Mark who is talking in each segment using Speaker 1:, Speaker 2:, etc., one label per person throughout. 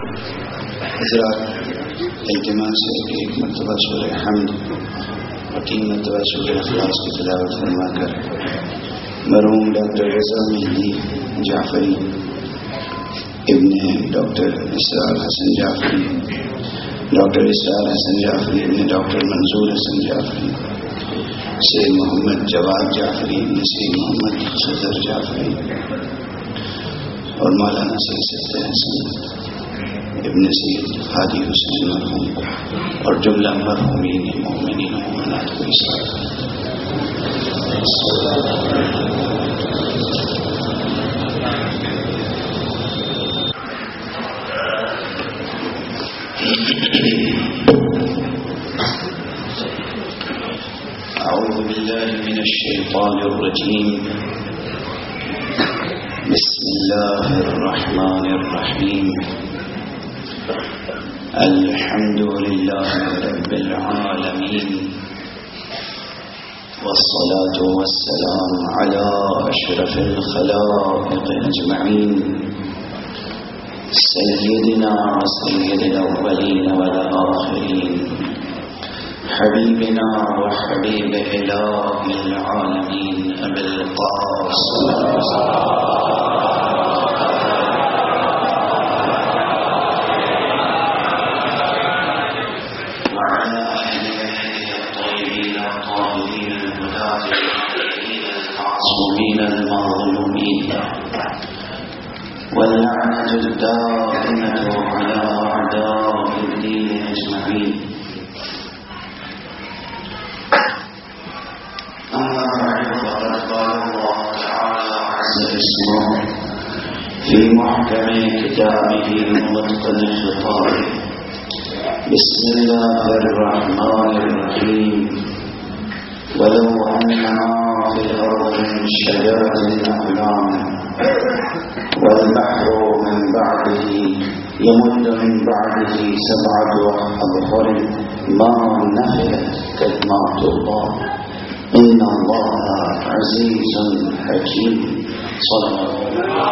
Speaker 1: حضرات، التماس ہے کہ ایک مرتبہ سورہ حمد اور 3 مرتبہ سورہ اخلاص کی تلاوت فرما کر مرحوم ڈاکٹر رضا مہدی جعفری ابن ڈاکٹر اسرار حسن جعفری، ڈاکٹر اسرار حسن جعفری ابن ڈاکٹر منظور حسن جعفری، سید محمد جواد جعفری ابن سید محمد صدر جعفری، اور مولانا سید صدر حسن ابن سید ہادی حسین مرحوم اور جملہ مرحومین مومنین و مومنات کو اعوذ باللہ من الشیطان الرجیم، بسم اللہ الرحمن الرحیم، الحمد للہ رب العالمین، والصلاة والسلام على اشرف الخلائق اجمعین، سیدنا وسید الاولین والآخرین، حبیبنا وحبیب الہ العالمین ابی القاسم المظلومين واللعنة الدائمة على أعداء الدين أجمعين. أما بعد، فقد قال الله تعالى عز اسمه في محكم كتابه متقن الخطاب: بسم الله الرحمن الرحيم، ولو أن في الأرض من شجرة أقلام والبحر من بعده يمد من بعده 7 أبحر ما نفدت كلمات الله إن الله عزيز حكيم. صلى الله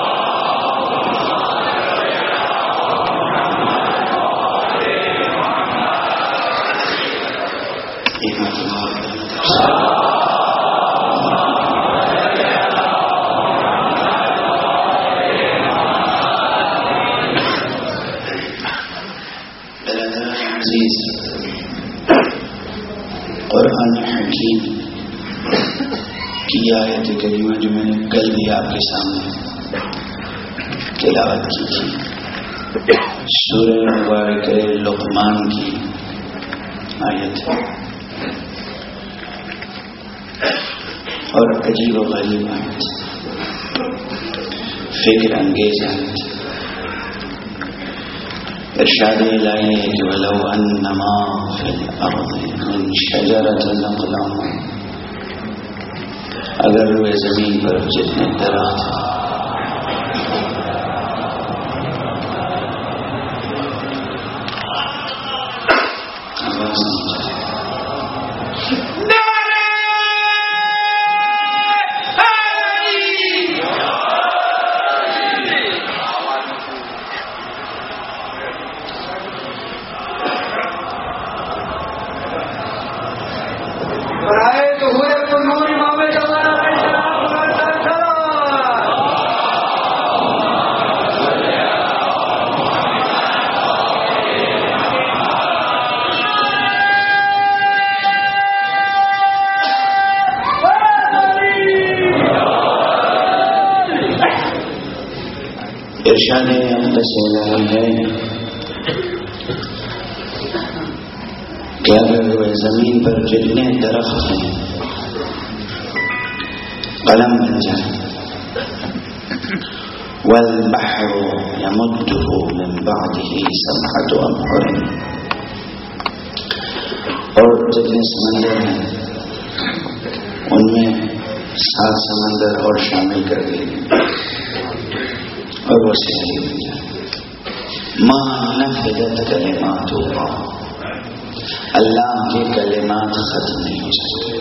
Speaker 1: قرآن حکیم کی آیت کریمہ جو میں نے کل بھی آپ کے سامنے تلاوت کی تھی، سورہ مبارک لقمان کی آیت ہے، اور عجیب و غریب آیت، فکر انگیز آیت. ارشاد الہی ہے کہ ولو انما فی الارض من شجرۃ الاقلام، اگر روئے زمین پر جتنے درخت ارشاد اقدس الہی ہے کہ اگر وہ زمین پر جتنے درخت ہیں قلم بن جائیں، والبحر يمده من بعده 7 أبحر، اور جتنے سمندر ہیں ان میں 7 سمندر اور شامل کر دیے اور وہ سیاہی بن جائے. ما نفدت کلمات اللہ، اللہ کے کلمات ختم نہیں ہو سکتے.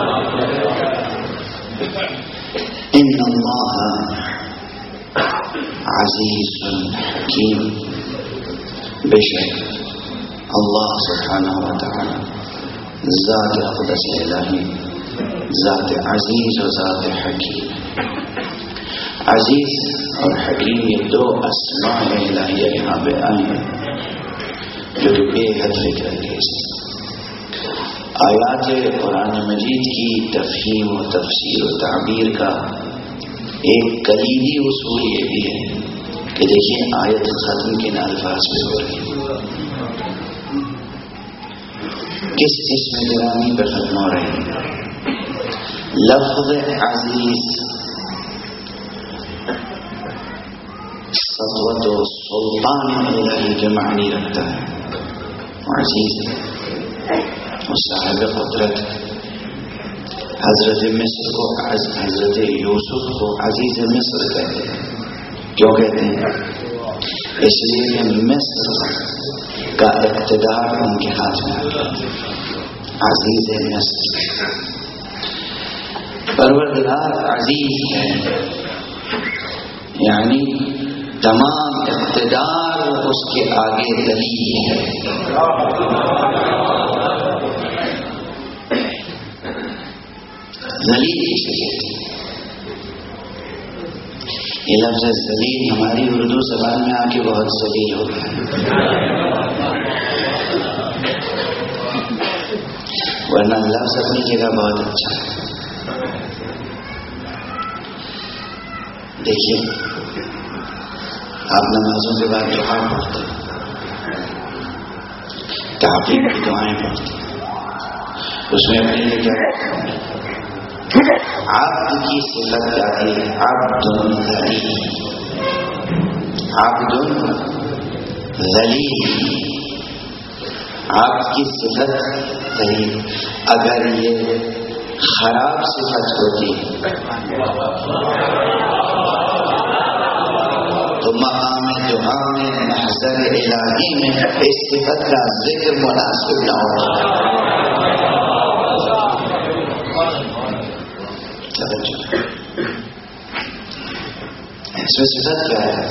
Speaker 1: ان اللہ عزیز حکیم. بے شک اللہ سبحانہ و تعالی ذات اقدس الہی، ذات عزیز و ذات حکیم. عزیز اور حکیم یہ دو اسماء الہیہ یہاں پہ آئے ہیں جو کہ بے حد فکر انگیز ہیں. آیات قرآن مجید کی تفہیم و تفسیر و تعبیر کا ایک کلیدی اصول یہ بھی ہے کہ دیکھیے آیت ختم کن الفاظ پہ ہو رہی ہے، کس اسم گرامی پہ ختم ہو رہی ہے. لفظ عزیز سطوت و سلطان الہی کے معنی رکھتا ہے. عزیز وہ صاحب قدرت. حضرت مصر کو حضرت یوسف کو عزیز مصر کہتے ہیں. کیوں کہتے ہیں؟ اس لیے کہ مصر کا اقتدار ان کے ہاتھ میں آ گیا. عزیز مصر. پروردگار عزیز ہے، یعنی تمام اقتدار اس کے آگے دلیل ہے. ذلیل کسے کہتے ہیں؟ یہ لفظ ذلیل ہماری اردو زبان میں آ کے بہت ذلیل ہو گیا ہے، ورنہ لفظ اپنی جگہ بہت اچھا ہے. دیکھیے آپ نمازوں کے بعد دعا پڑھتے، تعبیر کی دعائیں پڑھتے، اس میں اپنے لیے کیا کہتے ہیں؟ عبد کی صفت آتی ہے، عبد ذلیل. عبد ذلیل، عبد کی صفت ذلیل. اگر یہ خراب صفت ہوتی تو مقام دعا میں محضر الہی میں اس صفت کا ذکر مناسب نہ ہوتا. اس میں صفت کیا ہے؟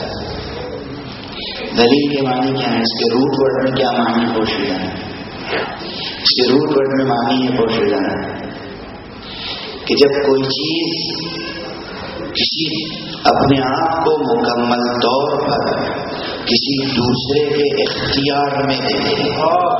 Speaker 1: دلیل کے معنی کیا ہے؟ اس کے روٹ ورڈ میں کیا معنی پوشیدہ ہے؟ اس کے روٹ ورڈ میں معنی یہ پوشیدہ ہے کہ جب کوئی چیز کسی اپنے آپ کو مکمل طور پر کسی دوسرے کے اختیار میں دے دے،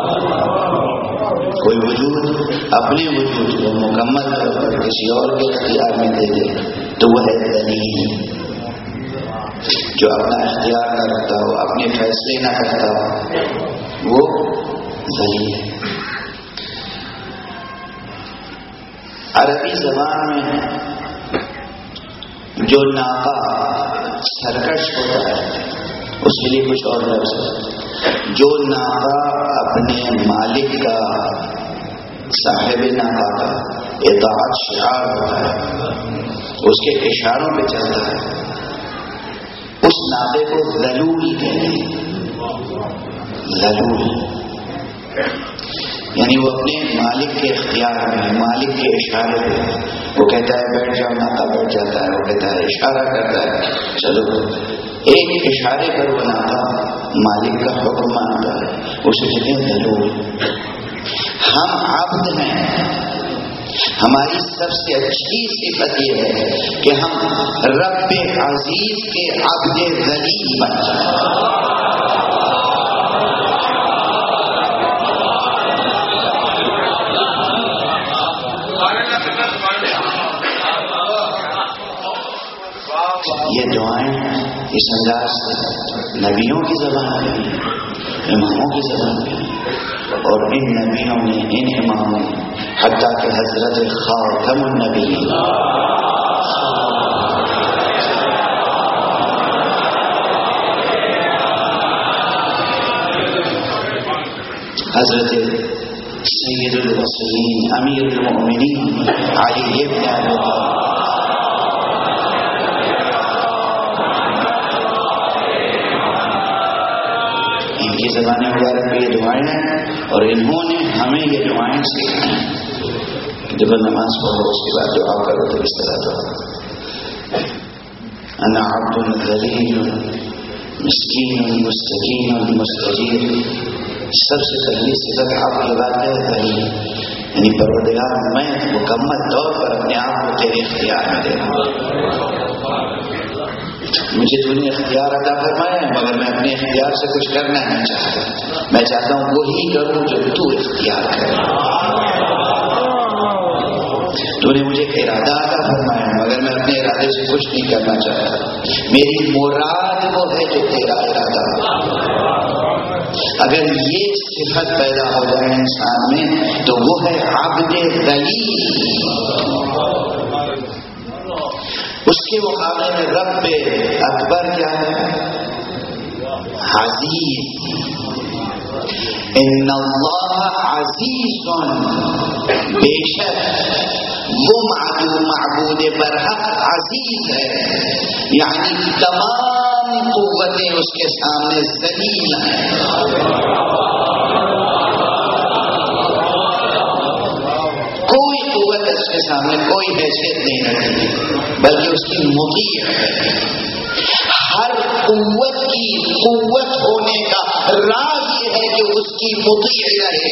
Speaker 1: کوئی وجود اپنے وجود کو مکمل طور پر کسی اور کے اختیار میں دے دے تو وہ ہے دلیل. جو اپنا اختیار نہ رکھتا ہو، اپنے فیصلے نہ کرتا ہو، وہ ذلیل ہے. عربی زبان میں جو ناقہ سرکش ہوتا ہے اس کے لیے کچھ اور لفظ ہے. جو ناقہ اپنے مالک کا، صاحب ناقہ کا اطاعت شعار ہوتا ہے، اس کے اشاروں پہ چلتا ہے، اس ناقے کو ذلول کہتے ہیں. ذلول یعنی وہ اپنے مالک کے اختیار میں، مالک کے اشارے پہ وہ کہتا ہے بیٹھ جاؤ، ناقہ بیٹھ جاتا ہے. وہ کہتا ہے، اشارہ کرتا ہے چلو. ایک اشارے پر وہ ناقہ مالک کا حکم مانتا ہے، اسے کہتے ہیں ذلول. ہم عبد ہیں، ہماری سب سے اچھی صفت یہ ہے کہ ہم رب عزیز کے عبد ذلیل بن جائیں. یہ دعائیں اس انداز سے نبیوں کی زبان میں، اماموں کی زبان میں، اور ان نبیوں نے، ان اماموں نے، حتیٰ کہ حضرت خاتم النبی حضرت سید المرسلین امیر المؤمنین علی بن ابی طالب کی زبان مبارک میں یہ دعائیں ہیں، اور انہوں نے ہمیں یہ دعائیں سکھائی ہیں. جب نماز پڑھو اس کے بعد دعا کرو تو اس طرح دعا. انا عبد ذلیل مسکین مستکین مستجیر. سب سے پہلی صفت آپ کی بات ہے ذلیل، یعنی پروردگار میں مکمل طور پر اپنے آپ کو تیرے اختیار میں دے رہا ہوں. مجھے تو نے اختیار عطا فرمایا ہے مگر میں اپنے اختیار سے کچھ کرنا نہیں چاہتا. میں چاہتا ہوں وہی کروں جو تو اختیار کرے. تو نے مجھے ارادہ عطا فرمایا ہے مگر میں اپنے ارادے سے کچھ نہیں کرنا چاہتا. میری مراد وہ ہے جو تیرا ارادہ. اگر یہ صفت پیدا ہو جائے انسان میں تو وہ ہے عبد ذلیل. اس کے مقابلے میں رب اکبر کیا ہے؟ عزیز. ان اللہ عزیز، بے شک وہ معبود برحق عزیز ہے، یعنی تمام قوتیں اس کے سامنے ذلیل ہیں. کوئی قوت اس کے سامنے کوئی حیثیت نہیں رکھتی بلکہ اس کی مطیع ہے. ہر قوت کی قوت ہونے کا راز یہ ہے کہ اس کی مطیع رہے.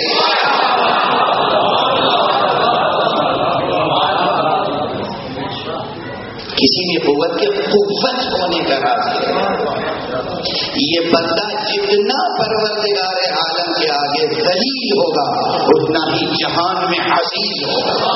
Speaker 1: کسی بھی قوت کے قوت ہونے کا راز ہے. یہ بندہ جتنا پروردگار عالم کے آگے ذلیل ہوگا اتنا ہی جہان میں عزیز ہوگا.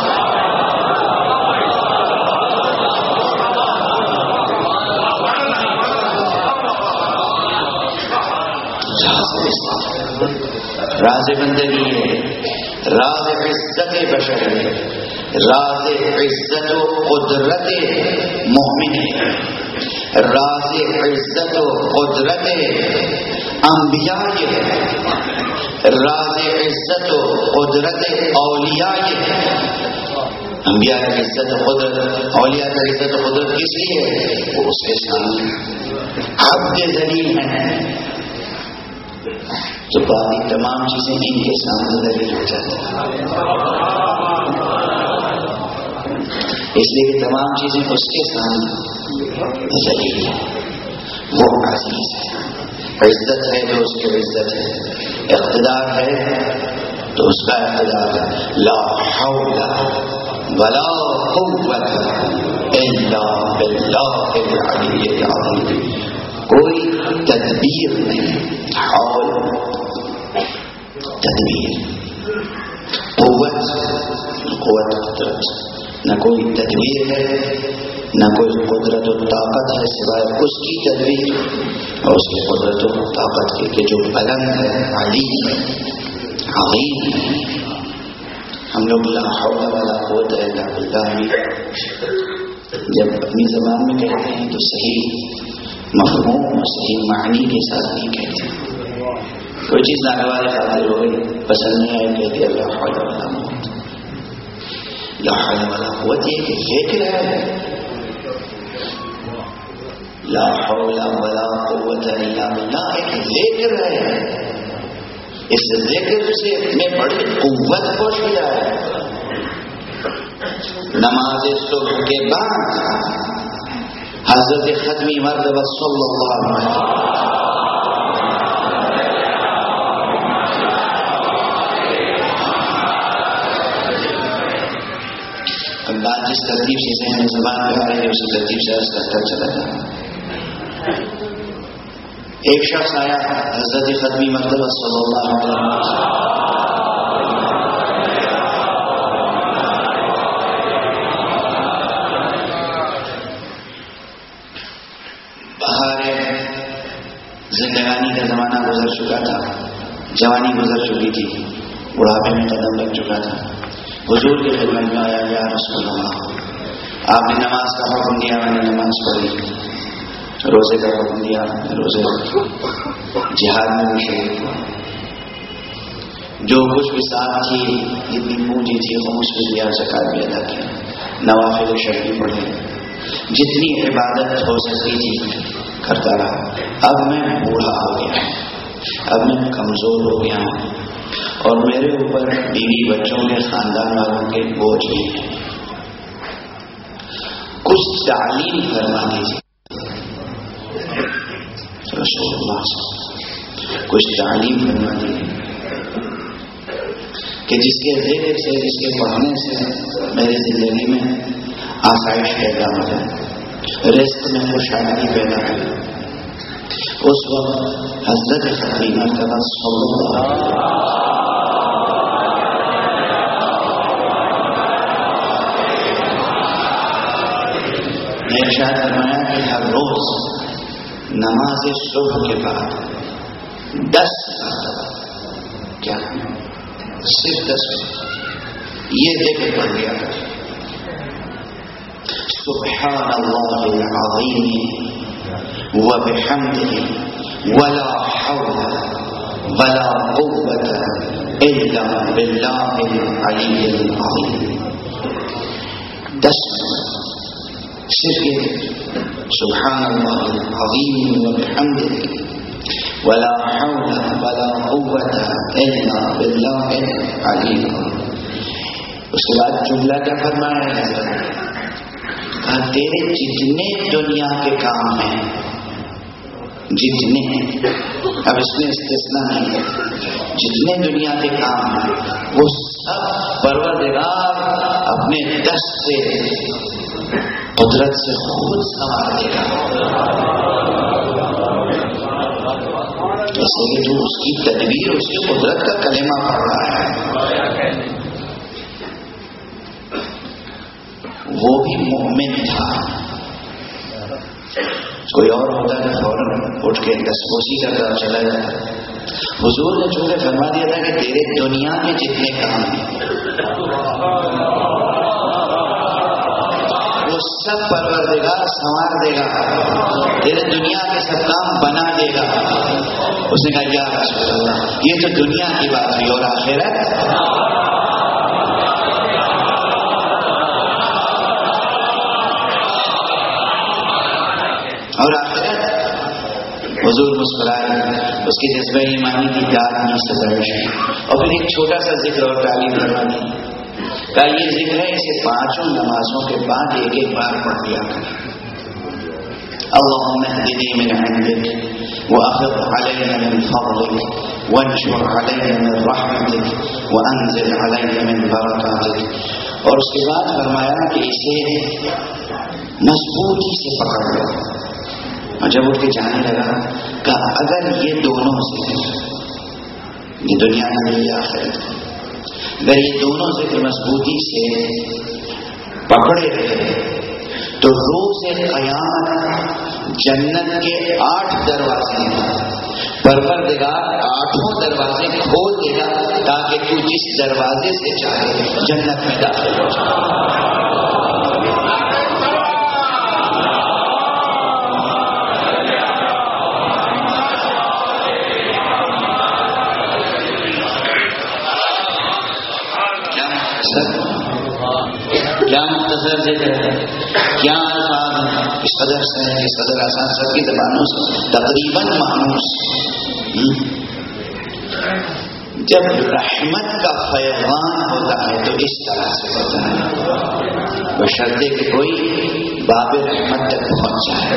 Speaker 1: راز بندگی ہے، راز عزت بشر ہے، راز عزت و قدرت مومن ہے، راز عزت و قدرت انبیاء ہے، راز عزت و قدرت اولیاء ہے. انبیاء کی عزت و قدرت، اولیاء کی عزت و قدرت کس لیے ہے؟ وہ اس کے سامنے عبد ذلیل ہیں. تو باقی تمام چیزیں ان کے سامنے ذلیل ہو جاتی ہیں. اس لیے کہ تمام چیزیں اس کے سامنے ذلیل ہیں. وہ عزیز ہے. عزت ہے تو اس کی عزت ہے، اقتدار ہے تو اس کا اقتدار ہے. لا حول ولا قوت الا باللہ العلی العظیم. کوئی تدبیر نہیں. حول تدبیر، قوت قدرت، نہ کوئی تدبیر ہے نہ کوئی قدرت و طاقت ہے سوائے اس کی تدبیر اور اس کی قدرت و طاقت کے کہ جو بلند ہے، علی ہے، عظیم ہے. ہم لوگ لا حول ولا قوت الا باللہ جب اپنی زبان میں کہتے ہیں تو صحیح مفہوم اور صحیح معنی کے ساتھ نہیں کہتے. کوئی چیز ناگوار خاطر ہو گئی، پسند نہیں آئی، کہتے لا حول ولا قوت. لا حول ولا قوت یہ کہ ذکر ہے. لا حول ولا قوت الا باللہ ایک ذکر ہے. اس ذکر سے اتنے بڑی قوت پوشیدہ ہے. نماز صبح کے بعد حضرت ختمی مرتبہ صلی اللہ علیہ وسلم بات جس ترتیب سے ذہن زبان پہ آ رہی ہے اسی ترتیب سے عرض کرتا چلا جائے. ایک شخص آیا حضرت ختمی مرتبہ صلی اللہ علیہ وسلم زندگانی کا زمانہ گزر چکا تھا، جوانی گزر چکی تھی، بڑھاپے میں قدم لگ چکا تھا. حضور کی خدمت میں آیا، یا رسول اللہ آپ نے نماز کا حکم دیا، میں نے نماز پڑھی. روزے کا حکم دیا، روزے جہاد میں بھی شریک ہوا. جو کچھ بھی ساتھ تھی، جتنی پونجی تھی خمس بھی دیا، زکات بھی ادا کیا، نوافل شرعی پڑھے، جتنی عبادت ہو سکتی تھی کرتا رہا. اب میں بوڑھا ہو گیا، اب میں کمزور ہو گیا ہوں اور میرے اوپر بیوی بچوں کے خاندان والوں کے بوجھ بھی ہیں. کچھ تعلیم فرما دیجیے. رسول اللہ صلی اللہ علیہ وسلم کچھ تعلیم فرما دی کہ جس کے ذکر سے، جس کے پڑھنے سے میری زندگی میں آسائش پیدا ہو جائے، رزق میں خوشحالی پیدا ہو جائے، اس وقت حضرت فاطمہ صلی اللہ علیہ وسلم نے ارشاد فرمایا کہ ہر روز نماز صبح کے بعد 10 کیا صرف 10 یہ ذکر پڑھ لیا سبحان اللہ العظیم وبحمده ولا حول ولا قوة الا باللہ العلی العظیم. 10 صرف یہ سبحان اللہ العظیم وبحمده ولا حول ولا قوة الا باللہ العلی العظیم. اس کے بعد جملہ کیا فرمایا ہے؟ کہا تیرے جتنے دنیا کے کام ہیں، جتنے، اب اس میں استثناء نہیں ہے، جتنے دنیا کے کام ہیں وہ سب پروردگار اپنے دست سے، قدرت سے خود سنوار دے گا. ایسے کہ جو اس کی تدبیر، اس کی قدرت کا کلمہ پڑھ رہا ہے، وہ بھی مومن تھا. کوئی اور ہوتا ہے فوراً اٹھ کے دسبوسی کرتا اور چلا جاتا. حضور نے چونکہ فرما دیا تھا کہ تیرے دنیا میں جتنے کام ہیں وہ سب پروردگار سنوار دے گا، تیرے دنیا کے سب کام بنا دے گا. اس نے کہا یا رسول اللہ یہ تو دنیا کی بات ہوئی، اور آخرت؟ اور آخرت؟ حضور مسکرائے، اس کے جذبہ ایمانی کی پیار میں ستائش، اور پھر ایک چھوٹا سا ذکر اور تعلیم کروا دی. کہا یہ ذکر ہے، اسے 5 نمازوں کے بعد ایک بار پڑھ لیا کریں. اللهم اهدني من عندك وافض علينا من فضلك وانشر علينا من رحمتك وانزل علينا من بركاتك. اور اس کے بعد فرمایا کہ اسے مضبوطی سے پکڑ لو. اور جب اٹھ کے جانے لگا کہ اگر یہ دونوں ذکر، یہ دنیا کا نہیں آخرت، اگر یہ دونوں ذکر مضبوطی سے پکڑے رہے تو روز قیامت جنت کے 8 دروازے ہیں، پروردگار 8 دروازے کھول دے گا تاکہ تو جس دروازے سے چاہے جنت میں داخل ہو جائے. کیا مختصر ذکر ہے، کیا الفاظ ہیں، اس قدر سے اس قدر آسان، سب کی زبانوں سے تقریباً مانوس. جب رحمت کا فیضان ہوتا ہے تو اس طرح سے ہوتا ہے، بشرطے کہ کوئی باب رحمت تک پہنچ جائے،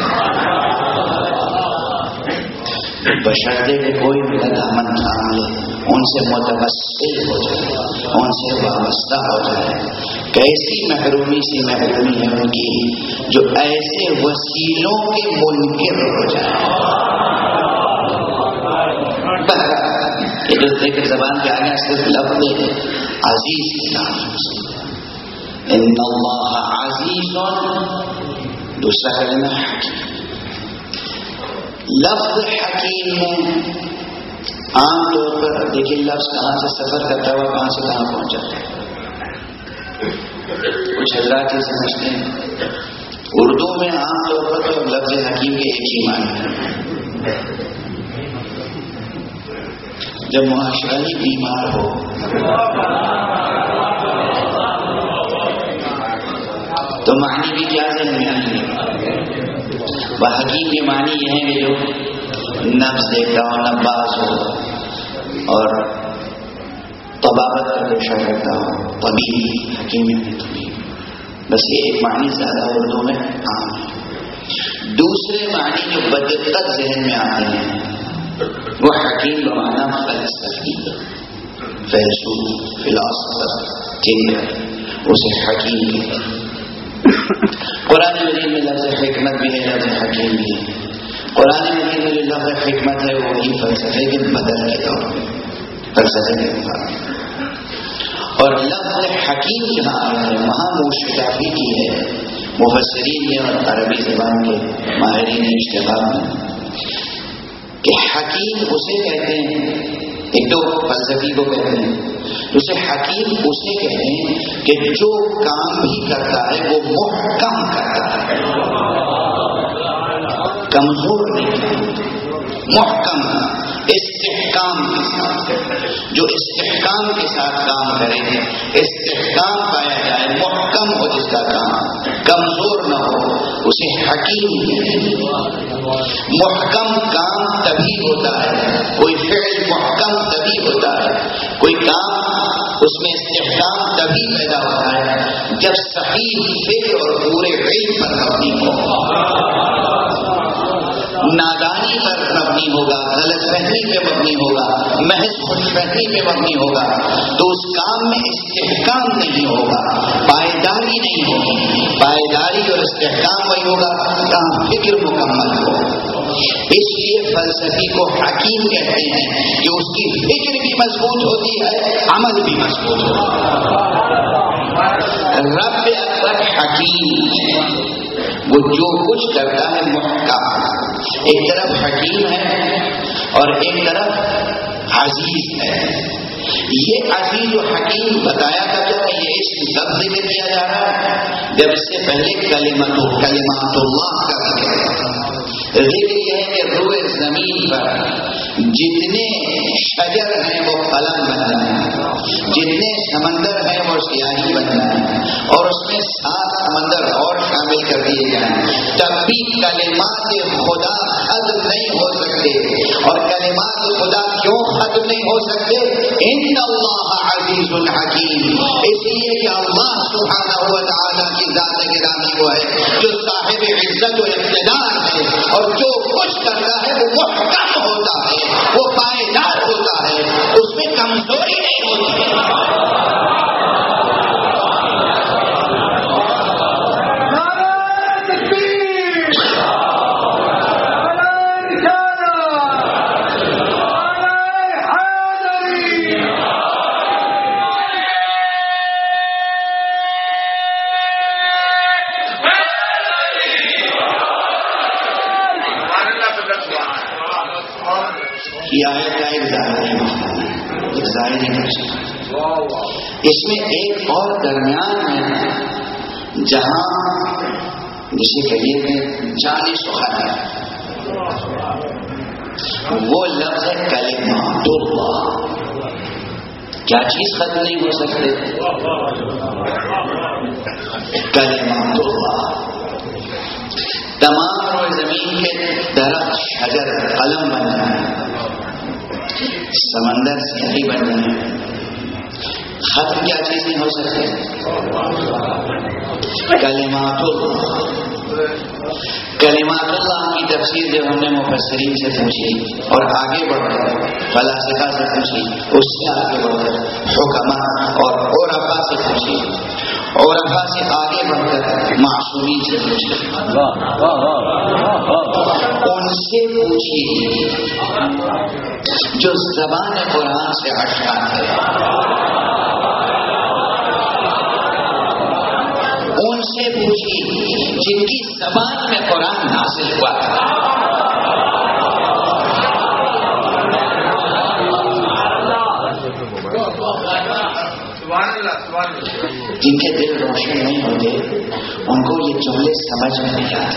Speaker 1: بشرطے کہ کوئی دامن تھام لے، ان سے متوسل ہو جائے، ان سے وابستہ ہو جائے. کیسی محرومی سی محرومی ہے ان کی جو ایسے وسیلوں کے منکر ہو جائے. یہ جو ذکر زبان کے آگے صرف لفظ عزیز کے نام سے، ان اللہ عزیز، دوسرا کلمہ حکیم. لفظ حکیم میں عام طور پر دیکھیے لفظ کہاں سے سفر کرتا ہے، کہاں سے کہاں پہنچ جاتا ہے. کچھ حضرات یہ سمجھتے ہیں اردو میں عام طور پر تو لفظ حکیم کے ایک ہی معنی ہے. جب معاشرہ ہی بیمار ہو تو معنی بھی کیا ذہن میں آئیں گے. وہ حکیم کے معنی یہ ہیں کہ جو نفس دیکھتا ہو، نباز ہو اور طبابت کا پیشہ کرتا ہو، طبیب. حکیم طبیب، بس یہ ایک معنی زیادہ اردو میں عام ہے. دوسرے معنی جو بدقت ذہن میں آتے ہیں وہ حکیم بمعنی فلسفی، فیلسوف، فلاسفر، تھنکر، اسے حکیم کہتے ہیں۔ قرآن مجید میں لفظ حکمت بھی ہے، لفظ حکیم بھی ہے۔ قرآن مجید میں جو لفظ حکمت ہے وہی فلسفے کے بدل کے طور پہ، فلسفے کے مطابق، اور لفظ حکیم جہاں آیا ہے وہاں موشدافی کی ہے مفسرین نے اور عربی زبان کے ماہرین اشتغال میں کہ حکیم اسے کہتے ہیں، ایک تو فلسفی کو کہتے ہیں، اسے حکیم اسے کہتے ہیں کہ جو کام بھی کرتا ہے وہ محکم کرتا ہے، کمزور نہیں، محکم استحکام کے ساتھ، جو استحکام کے ساتھ کام کرے، استحکام پایا جائے، محکم ہو جس کا کام، کمزور نہ ہو، اسے حکیم کہتے ہیں۔ محکم کام تبھی ہوتا ہے، کوئی فعل محکم تبھی ہوتا ہے، کوئی کام اس میں استحکام تبھی پیدا ہوتا ہے جب صحیح فکر اور پورے علم پر مبنی ہو، نادانی پر مبنی ہوگا، غلط فہمی پہ مبنی ہوگا، محض خوش فہمی پہ مبنی ہوگا تو اس کام میں استحکام نہیں ہوگا، پائیداری نہیں ہوگی۔ پائیداری اور استحکام وہی ہوگا کہاں فکر مکمل ہو۔ اس لیے فلسفی کو حکیم کہتے ہیں کہ اس کی فکر بھی مضبوط ہوتی ہے، عمل بھی مضبوط ہوتا ہے۔ رب اکبر حکیم ہے، وہ جو کچھ کرتا ہے محکم، ایک طرف حکیم ہے اور ایک طرف عزیز ہے۔ یہ عزیز و حکیم بتایا تھا کہ یہ اسم کب ذکر کیا جا رہا ہے؟ جب اس سے پہلے کلمات اللہ کا ذکر ہے۔ ذکر یہ ہے کہ روئے زمین پر جتنے شجر ہیں وہ قلم بن رہے ہیں، جتنے سمندر ہیں وہ سیاہی بن رہے ہیں، اور اس میں 7 سمندر اور شامل کر دیے جائیں، تب بھی کلمات خدا ختم نہیں ہو سکتے۔ اور کلمات خدا کیوں ختم نہیں ہو سکتے؟ ان اللہ عزیز الحکیم، اس لیے کہ اللہ سبحانہ و تعالیٰ کی ذات گرامی وہ ہے جو صاحب عزت و اقتدار ہے، اور جو کچھ کرتا ہے وہ محکم ہوتا ہے، وہ پائیدار ہوتا ہے، اس میں کمزوری نہیں ہوتی ہے۔ اس میں ایک اور درمیان ہے جہاں جسے کہیے کہ جانی سخن ہے، وہ لفظ ہے کلمات اللہ۔ کیا چیز ختم نہیں ہو سکتے؟ کلمات اللہ۔ تمام روئے زمین کے درخت، شجر، قلم بن رہے ہیں، سمندر سیاہی بن رہے ہیں، ختم کیا چیز نہیں ہو سکتے؟ کلمات اللہ۔ کلمات اللہ کی تفسیر جب ہم نے مفسرین سے پوچھی اور آگے بڑھ کر فلاسفہ سے پوچھی، اس سے آگے بڑھ کر حکما اور عرفا سے پوچھی، عرفا سے آگے بڑھ کر معصومین سے پوچھی، ان سے پوچھی جو زبان قرآن سے آشنا ہے، ان سے پوچھی جن کی زبان میں قرآن نازل ہوا تھا۔ جن کے دل روشن نہیں ہوتے ان کو یہ جملے سمجھ میں نہیں آتے۔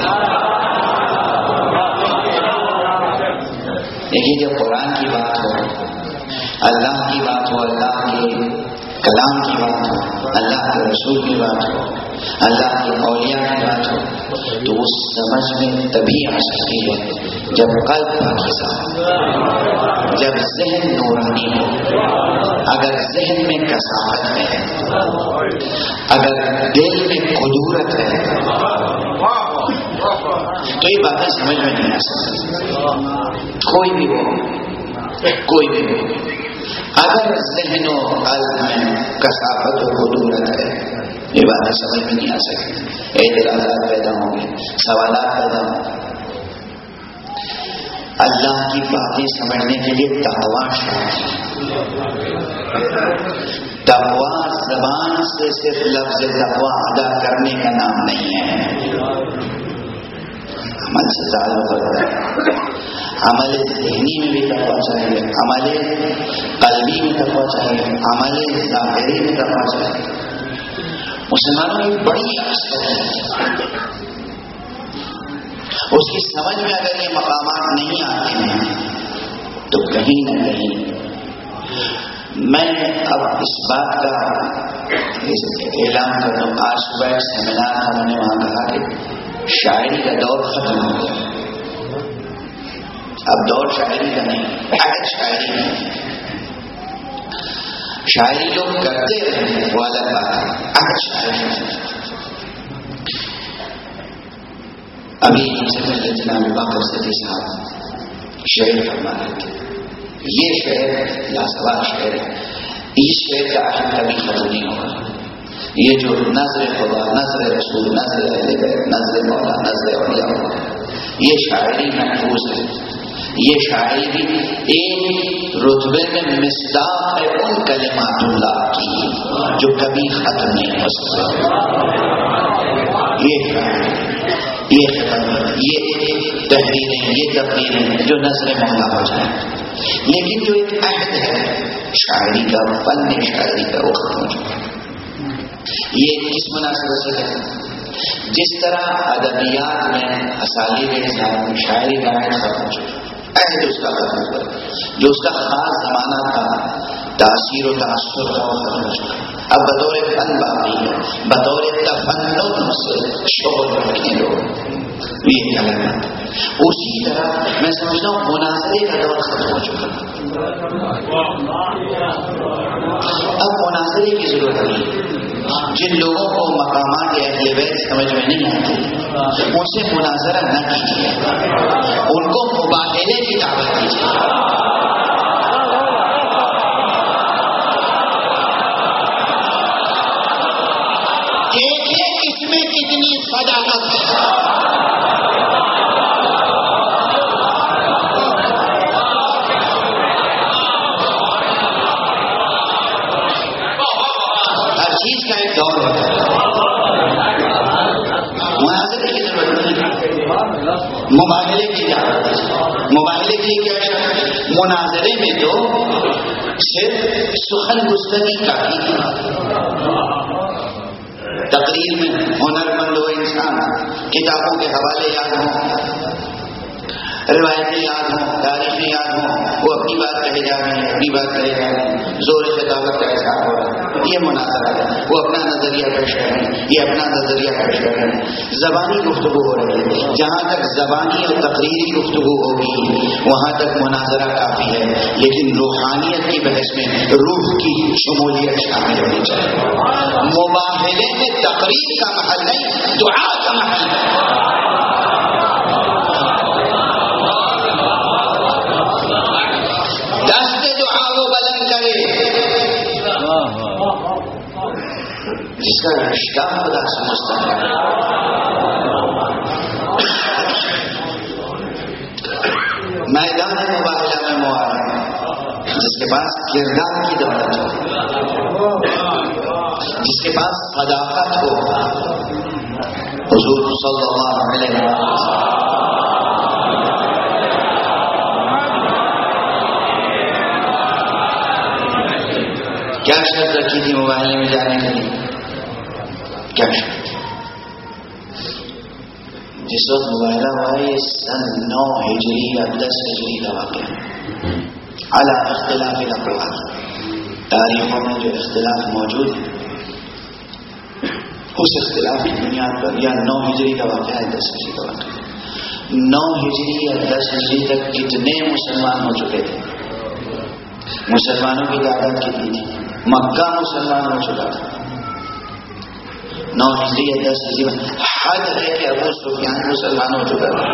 Speaker 1: دیکھیے جب قرآن کی بات ہو، اللہ کی بات ہو، اللہ کے کلام کی بات ہو، اللہ کے رسول کی بات ہو، اللہ کے اولیاء کی بات ہو، تو وہ سمجھ میں تبھی آ سکتی ہے جب قلب پاکیزہ ہو، جب ذہن نورانی ہو۔ اگر ذہن میں کثافت ہے، اگر دل میں قدورت ہے، تو یہ باتیں سمجھ میں نہیں آ سکتی. کوئی بھی ہو اگر ذہن و قلب میں کثافت و خدورت ہے یہ باتیں سمجھ میں نہیں آ سکتی. اعتراضات پیدا ہوں گے, سوالات پیدا ہوں گے. اللہ کی باتیں سمجھنے کے لیے تقویٰ چاہیے. تقویٰ زبان سے صرف لفظ تقویٰ ادا کرنے کا نام نہیں ہے, عمل سے تعلق رکھتا ہے. عمل ذہنی میں بھی تقویٰ چاہیے, عمل قلبی میں تقویٰ چاہیے, عمل ظاہری میں تقویٰ چاہیے. مسلمانوں کی بڑی اکثر ہے, اس کی سمجھ میں اگر یہ مقامات نہیں آتے ہیں تو کہیں نہ کہیں. میں اب اس بات کا اعلان کر دوں, آج صبح ایک سیمینار تھا, میں نے وہاں کہا کہ شاعری کا دور ختم ہو گیا. اب دور شاعری کا نہیں, عہد شاعری نہیں. شاعری لوگ کرتے رہے وہ الگ بات ہے, عہد شاعری. ابھی ہم سے پہلے جناب باقر صدی صاحب شعر فرما رہے تھے. یہ شعر لاسوال شعر ہے. اس شعر کا عہد کبھی ختم نہیں ہوگا. یہ جو نظر خدا, نظر رسول, نظر اہل بیت, نظر مولا, نظر اولیاء ہوگا, یہ شاعری محفوظ ہے. یہ شاعری بھی ایک رتبے میں مصداق ہے ان کلمات اللہ کی جو کبھی ختم نہیں ہو سکتا. یہ شاعری, یہ تحریریں, یہ تقریریں جو نظر مولا ہو جائیں, لیکن جو ایک عہد ہے شاعری کا, فن شاعری کا, وہ ختم ہو چکا. یہ کس مناسبت سے ہے؟ جس طرح ادبیات میں اسالیب اظہار میں شاعری کا عہد ختم ہو چکا, عہد اس کا ختم ہوا, جو اس کا خاص زمانہ تھا, تاثیر و تاثر کا وہ ختم ہو چکا. اب بطور فن باقی ہے, بطور تفنن سے شغل رکھنے لوگ یہ کلمات. اسی طرح میں سمجھتا ہوں مناظرے کا دور ختم ہو چکا. اب مناظرے کی ضرورت نہیں. جن لوگوں کو مقامات اہل بیت سمجھ میں نہیں آتی ان سے مناظرہ نہ کیجیے, ان کو مباحثے کی دعوت دیجیے. دیکھیے اس میں کتنی صداقت ہے. ہر چیز کا ایک دور ہوتا ہے. مناظرے کی ضرورت نہیں, مباحثے کی دعوت. مباحثے کی کیا شرط؟ مناظرے میں تو صرف سخن گفتگی کافی ہے. تقریر میں ہنر مند ہو انسان, کتابوں کے حوالے یاد ہوں, روایتیں یاد ہوں, تاریخیں یاد ہوں, وہ اپنی بات کہے جا رہے ہیں, اپنی بات کہے جا رہے ہیں, زور خطابت کا اظہار ہو رہا ہے. یہ مناظرہ ہے. وہ اپنا نظریہ پیش کر رہے ہیں, یہ اپنا نظریہ پیش کر رہے ہیں. زبانی گفتگو ہو رہی ہے. جہاں تک زبانی اور تقریری گفتگو ہوگی وہاں تک مناظرہ کافی ہے, لیکن روحانیت کی بحث میں روح کی شمولیت شامل ہونی چاہیے. مباحثے میں تقریر کا محل نہیں, دعا کا محل ہے. دست دعا وہ بلند کرے جس کا رشتہ خدا سمجھتا ہے. میدان مباحثہ میں مواد جس کے پاس کردار کی دولت ہو, جس کے پاس صداقت ہو. حضور صلی اللہ علیہ وسلم کیا شرط رکھی تھی مباحثے میں جانے کے لیے؟ کیا شرط؟ جس وقت مباحثہ ہوا ہے یہ سن 9 ہجری یا 10 ہجری کا واقعہ ہے. اعلیٰ اختلاف الاقوال, تاریخوں میں جو اختلاف موجود ہے اس اختلاف کی بنیاد پر یا 9 ہجری کا واقعہ ہے 10 ہجری کا واقعہ ہے. 9 ہجری یا 10 ہجری تک کتنے مسلمان ہو چکے تھے؟ مسلمانوں کی تعداد کتنی تھی؟ مکہ مسلمان ہو چکا تھا. 9 ہجری یا 10 ہجری میں حد ہے کہ ابو سفیان مسلمان ہو چکا تھا.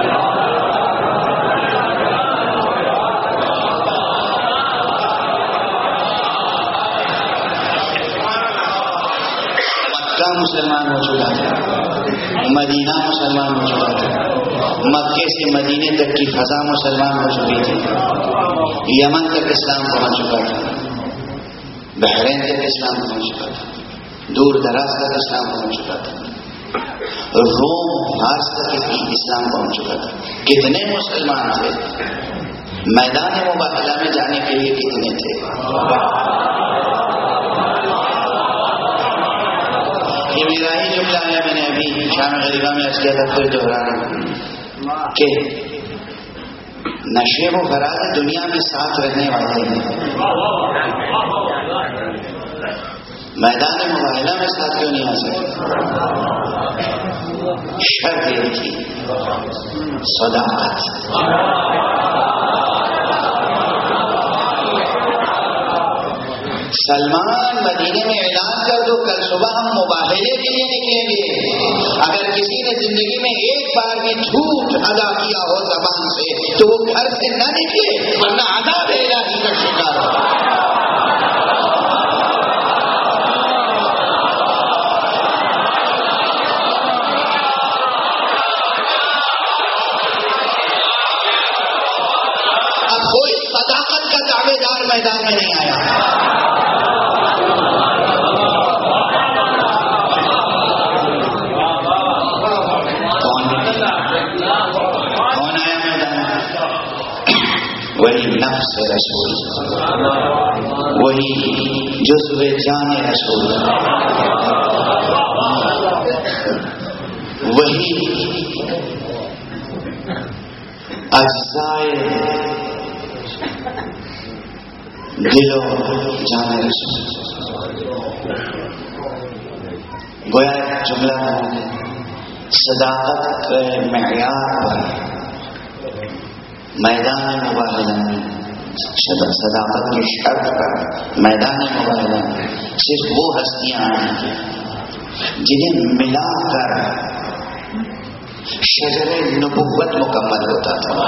Speaker 1: مکہ مسلمان ہو چکا تھا، مدینہ مسلمان ہو چکا تھا، مکے سے مدینے تک کی فضا مسلمان ہو چکی تھی، یمن تک اسلام پہنچ چکا تھا، بحرین تک اسلام پہنچ چکا تھا، دور دراز تک اسلام پہنچ چکا تھا، روم فارس تک اسلام پہنچ چکا تھا. کتنے مسلمان تھے؟ میدان مباہلہ میں جانے کے لیے کتنے تھے؟ یہ میرا ہی جملہ ہے، میں نے ابھی شام غریبہ میں عرض کیا تھا، پھر دوہرا رہا ہوں کہ نشیب و فراز دنیا میں ساتھ رہنے والے ہیں، میدان مباہلہ میں ساتھ کیوں نہیں آ سکتے؟ شرط یہ تھی صداقت. سلمان مدینے میں اعلان کر دو کل صبح ہم مباہلے کے لیے نکلیں گے. اگر کسی نے زندگی میں ایک بار بھی جھوٹ ادا کیا ہو زبان سے تو وہ گھر سے نہ نکلے ورنہ عذاب الہی کا شکار ہو. اب کوئی صداقت کا دعوے دار میدان میں نہیں آیا. وہی نفس رسول، وہی جزو جان رسول، وہی اجزائے دل و جان رسول. گویا جملہ صداقت کے معیار پر میدان مباہلہ میں، صداقت کی شرط پر میدان مباہلہ میں صرف وہ ہستیاں آئیں گی جنہیں ملا کر شجر نبوت مکمل ہوتا تھا.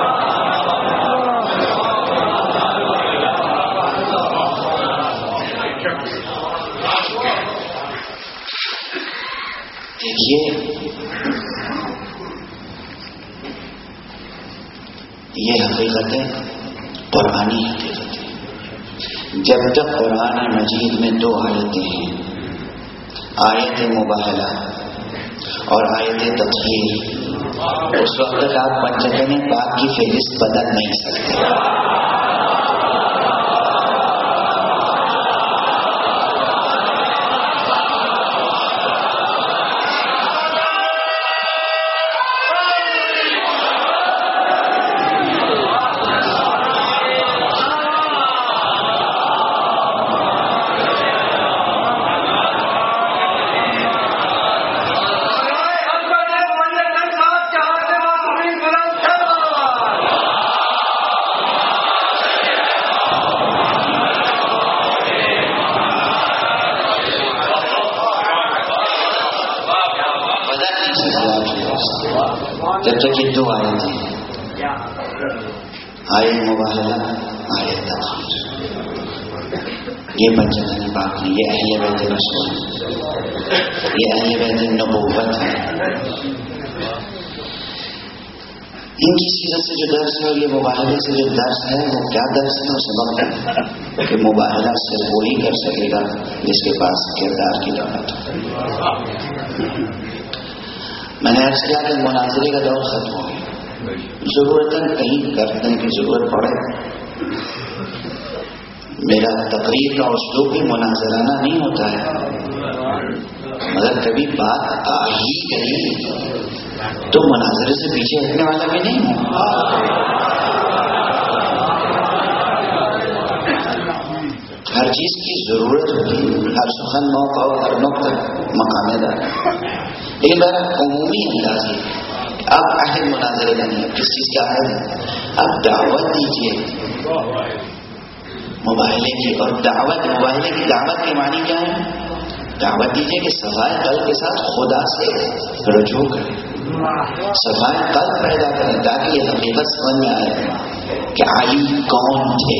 Speaker 1: یہ حقیقتیں قرآنی حقیقتیں. جب تک قرآن مجید میں دو آیتیں ہیں، آیت مباہلہ اور آیت تطہیر، اس وقت تک آپ پنجتن پاک کی فہرست بدل نہیں سکتے. جب تک یہ دو آیتیں ہیں، آیت مباہلہ، آیت تطہیر، یہ پنجتن پاک ہے، یہ اہل بیت رسول، یہ اہل بیت نبوت ہے. ان کی سیرت سے جو درس ہے اور یہ مباہلے سے جو درس ہے وہ کیا درس ہے؟ وہ سبق ہے کہ مباہلہ صرف وہی کر سکے گا جس کے پاس کردار کی دولت ہے. میں نے عرض کیا کہ مناظرے کا دور ختم ہو گیا، ضرورتاً کہیں کرنے کی ضرورت پڑے. میرا تقریر کا اسلوب بھی مناظرانہ نہیں ہوتا ہے، مگر کبھی بات آ ہی گئی تو مناظرے سے پیچھے ہٹنے والا بھی نہیں ہوں. ہر چیز کی ضرورت ہوتی ہے، ہر سخن موقع اور ہر نقطہ مقام دار. لیکن میرا عمومی انداز ہے اب عہد مناظرے کا نہیں، کس چیز کا عہد ہے؟ اب دعوت دیجیے مباہلے کی. اور دعوت، مباہلے کی دعوت کے معنی کیا ہے؟ دعوت دیجیے کہ صفائے قلب کے ساتھ خدا سے رجوع کریں، صفائے قلب پیدا کریں، تاکہ یہ حقیقت سمجھ میں آئے کہ علی کون تھے،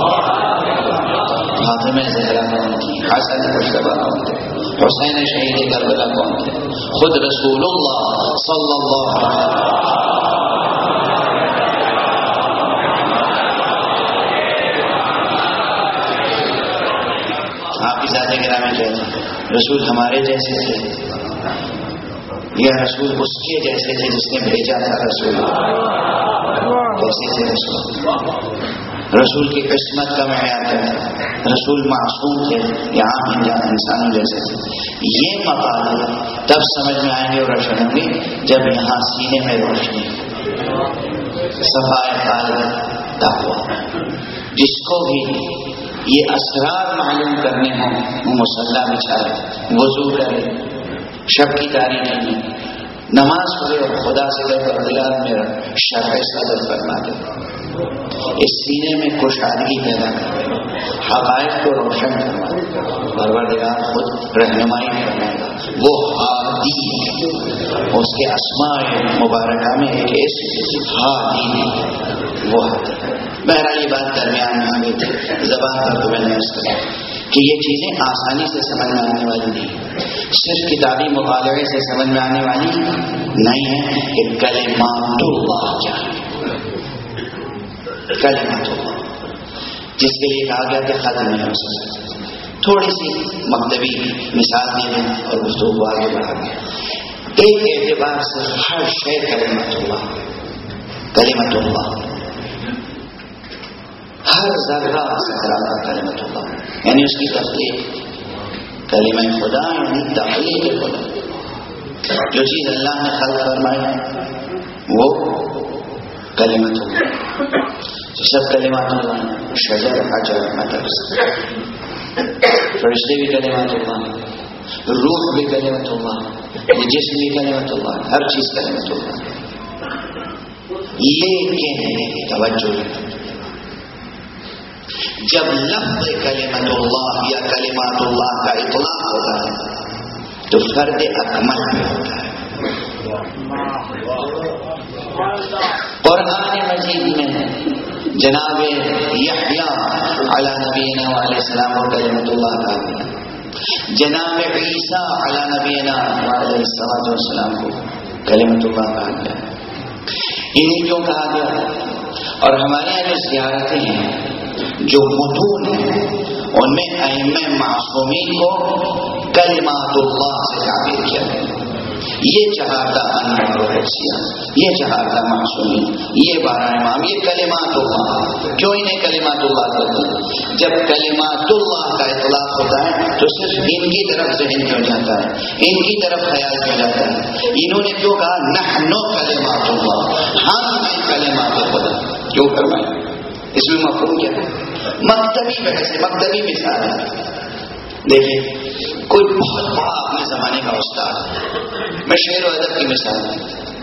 Speaker 1: فاطمہ زہرا کون تھی، حسن مجتبیٰ کون تھے، حسین شہید کربلا کون تھے، خود رسول اللہ صلی اللہ علیہ وسلم۔ آپ کی ذات گرامی کہتے ہیں رسول ہمارے جیسے تھے یا رسول اس کے جیسے تھے جس نے بھیجا تھا، رسول کیسے تھے؟ رسول کی قسمت کا معیار کیا تھا؟ رسول معصوم تھے یا عام انسانوں جیسے تھے؟ یہ مقام تب سمجھ میں آئیں گے اور روشن ہوں گے جب یہاں سینے میں روشنی، صفائے قلب، تقویٰ۔ جس کو بھی یہ اسرار معلوم کرنے ہوں وہ مصلی بچھائے، وضو کرے، شب کی تاریکی میں نماز پڑھے اور خدا سے کہے پروردگار میرا شرح صدر فرما دے، اس سینے میں کشادگی پیدا کرے، حقائق کو روشن کرنا، پروردگار خود رہنمائی کرنے گا۔ وہ ہادی، اس کے اسماء مبارکہ میں ایک اسم ہادی ہے، وہ ہادی۔ بہرحال یہ بات درمیان میں آ گئی تھی، زبان پر تو میں نے اس طرح کہ یہ چیزیں آسانی سے سمجھ میں آنے والی نہیں، صرف کتابی مطالعے سے سمجھ میں آنے والی نہیں ہے کہ کلمات اللہ کیا ہے، کلمات اللہ جس کے لیے کہا گیا کہ ختم نہیں ہو سکتا۔ تھوڑی سی مکتبی مثال دے دیں اور گفتگو آگے بڑھا دیں۔ ایک اعتبار سے ہر شے کلمات اللہ، کلمات اللہ، ہر ذرہ کلمت اللہ، یعنی اس کی تخلیق، کلمہ خدا یعنی تخلیق خدا۔ جو چیز اللہ نے خلق فرمائی ہے وہ کلمت اللہ، سب کلمات اللہ، شجر، حجر، مطر، فرشتے بھی کلمات اللہ، روح بھی کلمت اللہ، جسم بھی کلمت اللہ، ہر چیز کلمت اللہ۔ لیکن توجہ ہے، جب لفظ کلمت اللہ یا کلمات اللہ کا اطلاق ہوتا ہے تو فرد اکمل میں ہوتا ہے۔ قرآن مجید میں جناب یحییٰ علی نبینا علیہ السلام کو کلمت اللہ کہا گیا، جناب عیسیٰ علی نبینا علیہ السلام کو کلمت اللہ کہا گیا۔ انہیں کیوں کہا گیا؟ اور ہمارے یہاں جو زیارتیں ہیں، جو متون ہیں، ان میں ائمہ معصومین کو کلمات اللہ سے تعبیر کیا گیا۔ یہ چہارتا انوار و حفصیہ، یہ چہارتا معصومین، یہ 12 امام، یہ کلمات اللہ۔ کیوں انہیں کلمات اللہ کہتے ہیں؟ جب کلمات اللہ کا اطلاق ہوتا ہے تو صرف ان کی طرف ذہن کیوں جاتا ہے، ان کی طرف خیال کیوں جاتا ہے؟ انہوں نے کیوں کہا نحن کلمات اللہ، ہم ہیں کلمات خدا؟ کیوں فرمایا؟ اس میں مفہوم کیا ہے؟ مکتبی بحث، مکتبی مثال ہے۔ دیکھیں، کوئی بہت بڑا اپنے زمانے کا استاد، میں شعر و ادب کی مثال دوں،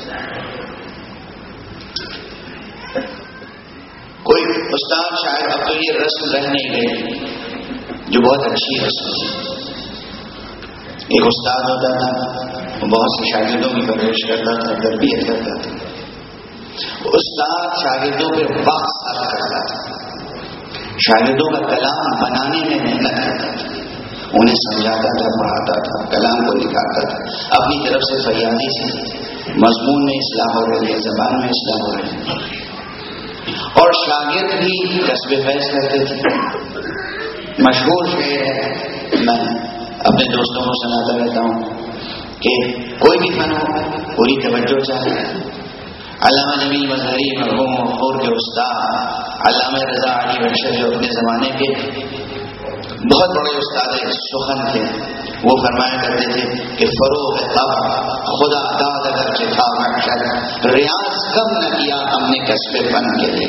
Speaker 1: کوئی استاد شاعر، اب تو یہ رسم رہ نہیں گئی جو بہت اچھی رسم تھی۔ ایک استاد ہوتا تھا، وہ بہت سے شاگردوں کی پرورش کرتا تھا، تربیت کرتا تھا۔ استاد شاگردوں پہ وقت صرف کرتا تھا، شاگردوں کا کلام بنانے میں محنت کرتا تھا، انہیں سمجھاتا تھا، پڑھاتا تھا، کلام کو نکالتا تھا، اپنی طرف سے فریادی سے مضمون میں اصلاح ہو رہی ہے، زبان میں اصلاح ہو رہی ہے، اور شاگرد بھی کسب فیض کرتے تھے۔ مشہور شعر ہے، میں اپنے دوستوں کو سناتا رہتا ہوں کہ کوئی بھی فن ہو پوری توجہ چاہیے۔ علامہ نبی مظہری مرحوم مغفور کے استاد علامہ رضا علی بخش جو اپنے زمانے کے بہت بڑے استاد سخن تھے، وہ فرمایا کرتے تھے کہ فروغ طبع خدا داد اگر چکھا محشر، ریاض کم نہ کیا ہم نے کسب فن کے لیے۔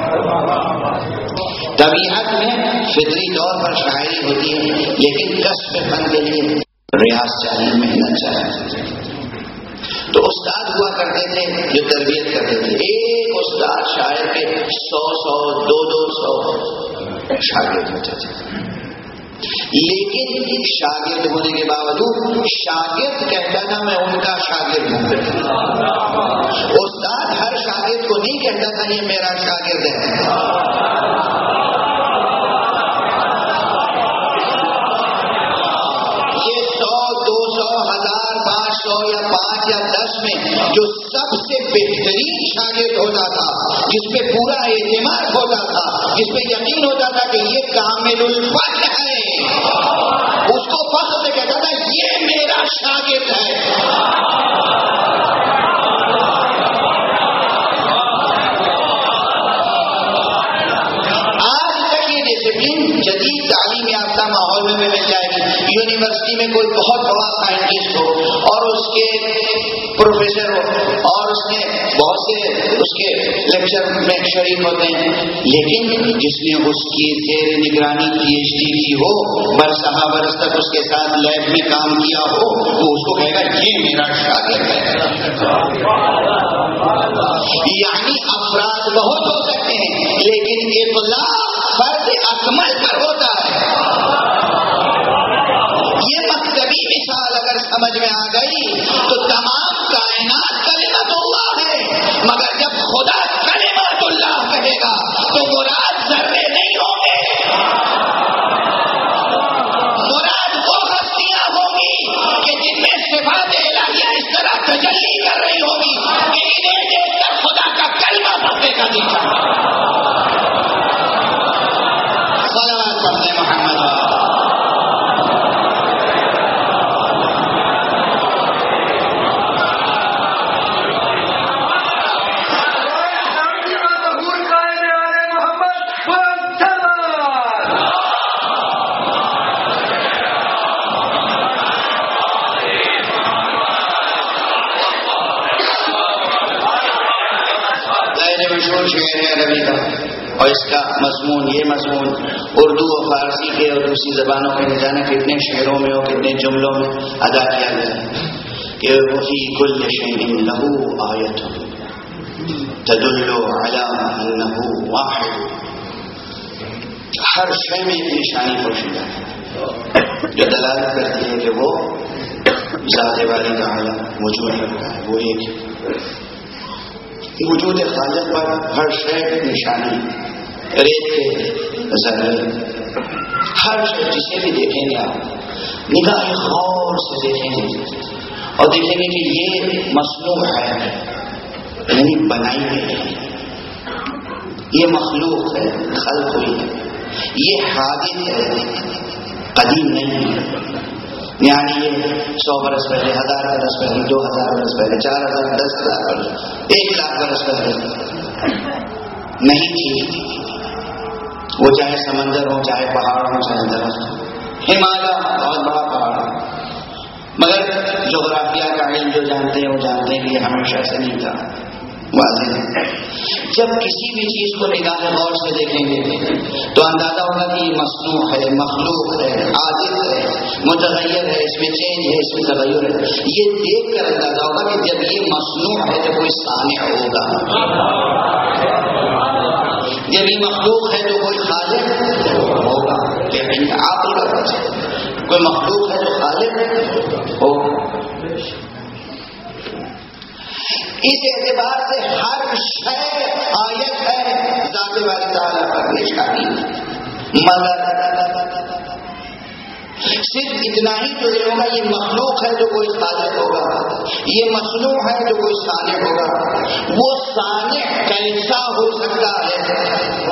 Speaker 1: طبیعت میں فطری طور پر شاعری ہوتی ہے، لیکن کسب فن کے لیے ریاض چاہیے، محنت چاہیے۔ تو استاد ہوا کرتے تھے جو تربیت کرتے تھے، ایک استاد شاعر کے 100 200 شاگرد ہوتے تھے۔ لیکن شاگرد ہونے کے باوجود شاگرد کہتا تھا میں ان کا شاگرد ہوں. استاد ہر شاگرد کو نہیں کہتا تھا یہ میرا شاگرد ہے. یہ 100 200 1000 500 یا 5 یا 10 میں جو سب سے بہترین شاگرد ہوتا تھا، جس پہ پورا اعتماد ہوتا تھا، جس پہ یقین ہوتا تھا کہ یہ کامل الفضل ہے، اس کو فخر سے کہتا تھا یہ میرا شاگرد ہے. آج تک یہ ڈسپلن جدید تعلیم یافتہ ماحول میں بھی مل جائے گی. یونیورسٹی میں کوئی بہت بڑا سائنٹسٹ ہو اور اس کے پروفیسر ہو اور اس نے بہت سے اس کے لیکچر میں شریک ہوتے ہیں، لیکن جس نے اس کی زیر نگرانی PhD کی ہو، برسہ برس تک اس کے ساتھ لیب میں کام کیا ہو، وہ اس کو کہے گا یہ میرا شاگرد ہے. یعنی افراد بہت ہو سکتے ہیں لیکن اطلاق فرد اکمل پر ہوتا ہے. یہ مکتبی مثال اگر سمجھ میں آ گئی تو تمام کائنات کلمت اللہ ہے، مگر جب خدا کلمت اللہ کہے گا تو مراد ذرے نہیں ہوں گے، مراد وہ ہستیاں ہوں گی کہ جن میں صفات الہیہ اس طرح تجلی کر رہی ہوگی کہ انہیں دیکھ کر خدا کا کلمہ پڑھنے کا دل چاہتا ہے. صلوات پڑھنے محمد. مشہور شعر ہے عربی کا، اور اس کا مضمون یہ مضمون اردو و فارسی کے اور دوسری زبانوں میں نہ جانے کتنے شعروں میں اور کتنے جملوں میں ادا کیا گیا ہے کہ وفی کل شیء لہ آیۃ تدل علی انہ واحد. ہر شے میں ایک نشانی پوشیدہ ہے جو دلالت کرتی ہے کہ وہ ذات والی تعالی موجود رکھتا ہے، وہ ایک ہے. وجود خالق پر ہر شے نشانی، ریت کے ذرے، ہر شے جسے بھی دیکھیں گے آپ نگاہ غور سے دیکھیں گے اور دیکھیں گے کہ یہ مصنوع ہے، یعنی بنائی گئی ہے، یہ مخلوق ہے، خلق ہوئی ہے، یہ حادث ہے، قدیم نہیں ہے. یعنی یہ 100 برس پہلے، 1000 برس پہلے، 2000 برس پہلے، 4000 10,000 برس، 1,00,000 برس پہلے نہیں تھی. وہ چاہے سمندر ہو، چاہے پہاڑ ہو، چاہے درخت ہو. ہمالیہ بہت بڑا پہاڑ ہے، مگر جغرافیہ کا علم جو جانتے ہیں وہ جانتے ہیں کہ یہ ہمیشہ سے نہیں تھا. واضح ہے جب کسی بھی چیز کو نگاہ غور سے دیکھیں گے تو اندازہ ہوگا کہ یہ مصنوع ہے، مخلوق ہے، عادت ہے، متغیر ہے، اس میں چینج ہے، اس میں تغیر ہے. یہ دیکھ کر اندازہ ہوگا کہ جب یہ مصنوع ہے تو کوئی صانع ہوگا، جب یہ مخلوق ہے تو کوئی خالق ہوگا. لیکن آپ کوئی مخلوق ہے تو خالق ہوگا. اس اعتبار سے ہر شے آیت ہے ذات والی تعالیٰ پر نشانی. مگر صرف اتنا ہی تو یہ ہوگا یہ مخلوق ہے تو کوئی خالق ہوگا، یہ مصنوع ہے تو کوئی صانع ہوگا. وہ صانع کیسا ہو سکتا ہے؟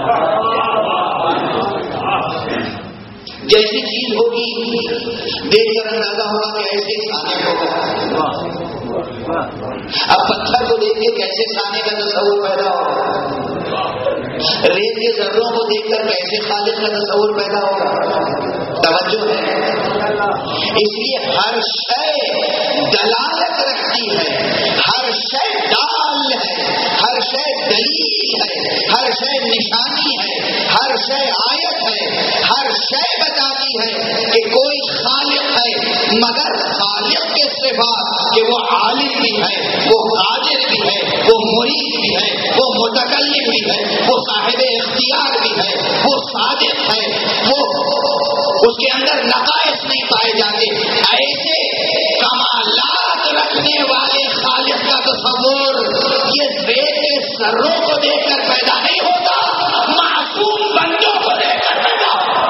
Speaker 1: جیسی چیز ہوگی دیکھ کر اندازہ ہوگا کہ ایسے صانع ہوگا. اب پتھر کو دیکھ کے کیسے صانع کا تصور پیدا ہوگا، ریت کے ذروں کو دیکھ کر کیسے خالق کا تصور پیدا ہوگا. توجہ ہے. اس لیے ہر شے دلالت رکھتی ہے، ہر شے دال ہے، ہر شے دلیل ہے، ہر شے نشانی ہے، ہر شے آیت ہے، ہر شے بتاتی ہے کہ کوئی خالق ہے. مگر خالق کے صفات کہ وہ عالم بھی ہے، وہ قادر بھی ہے، وہ مرید بھی ہے، وہ متکلم بھی ہے، وہ صاحب اختیار بھی ہے، وہ صادق ہے، وہ
Speaker 2: کے اندر نقائص نہیں پائے جاتے. ایسے کمالات رکھنے والے خالق کا تصور یہ زید کے سروں کو دیکھ کر پیدا نہیں ہوتا، معصوم بندوں کو دیکھ کر پیدا ہوتا.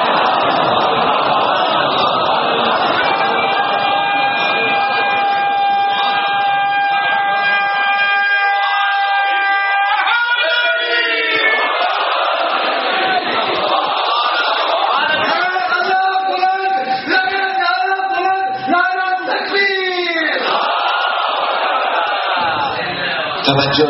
Speaker 2: توجہ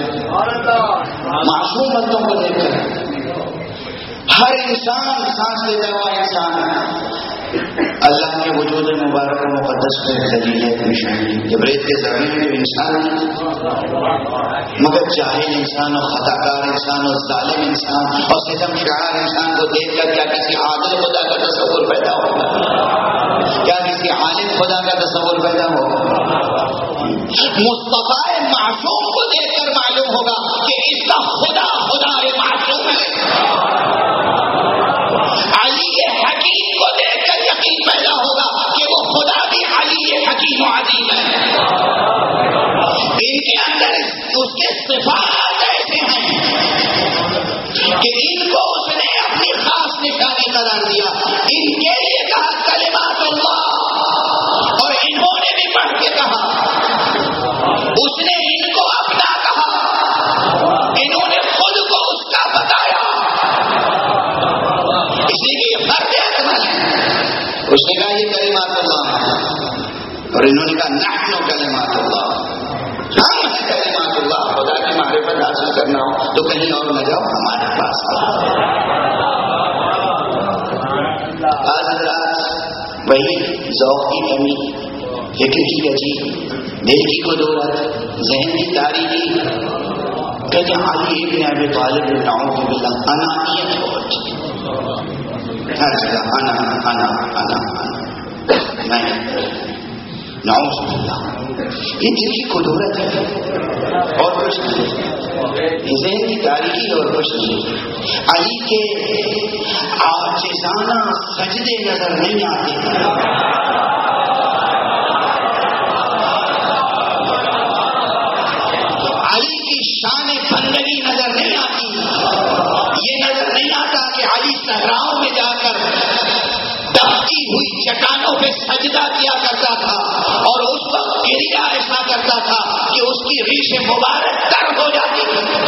Speaker 2: معصوم بندوں کو دیکھ کر ہر انسان سانس لیتا ہوا انسان ہے. اللہ کے وجود مبارک و مقدس میں دلیل ہے نشانی. جب ریت کے زمین میں انسان ہے مگر جاہل انسان اور خطا کار انسان اور ظالم انسان اور ستم شعار انسان کو دیکھ کر کیا کسی عادل خدا کا تصور پیدا ہوگا؟ کیا کسی عالم خدا کا تصور پیدا ہوگا؟ مصطفی معصوم کو دیکھ کر معلوم ہوگا کہ اس کا خدا معصوم ہے. علی حکیم کو دیکھ کر یقین پیدا ہوگا کہ وہ خدا بھی علی حکیم و عظیم ہے. ان کے اندر اس کے صفات ایسے ہیں کہ ان کو اس نے اپنی خاص نشانی قرار دیا. ان کے لیے کہا کلمات اللہ اور انہوں نے بھی پڑھ کے کہا. اس نے ان کو اپنا کہا، انہوں نے خود کو اس کا بتایا. اسی لیے فرد اکمل ہے. اس نے کہا یہ کلمات اللہ اور انہوں نے کہا نحن کلمات اللہ، ہم ہیں کلمات اللہ. خدا کی معرفت حاصل کرنا ہو تو کہیں اور نہ جاؤ، ہمارے پاس آج حضرات وہی ذوق کی کمی، فکر کی کجی، دل کی قدورت، ذہن کی تاریکی. کہتے علی ابن ابی طالب نعوذ باللہ انانیت بہت ہر جگہ انا میں نعوذ باللہ. یہ دل کی قدورت ہے اور کچھ نہیں، ذہن کی تاریکی اور کچھ نہیں. علی کے عاجزانہ سجدے نظر نہیں آتے، شان بندگی نظر نہیں آتی. یہ نظر نہیں آتا کہ علی صحراؤں میں جا کر دبتی ہوئی چٹانوں پہ سجدہ کیا کرتا تھا اور اس وقت گریا ایسا کرتا تھا کہ اس کی ریش مبارک تر ہو جاتی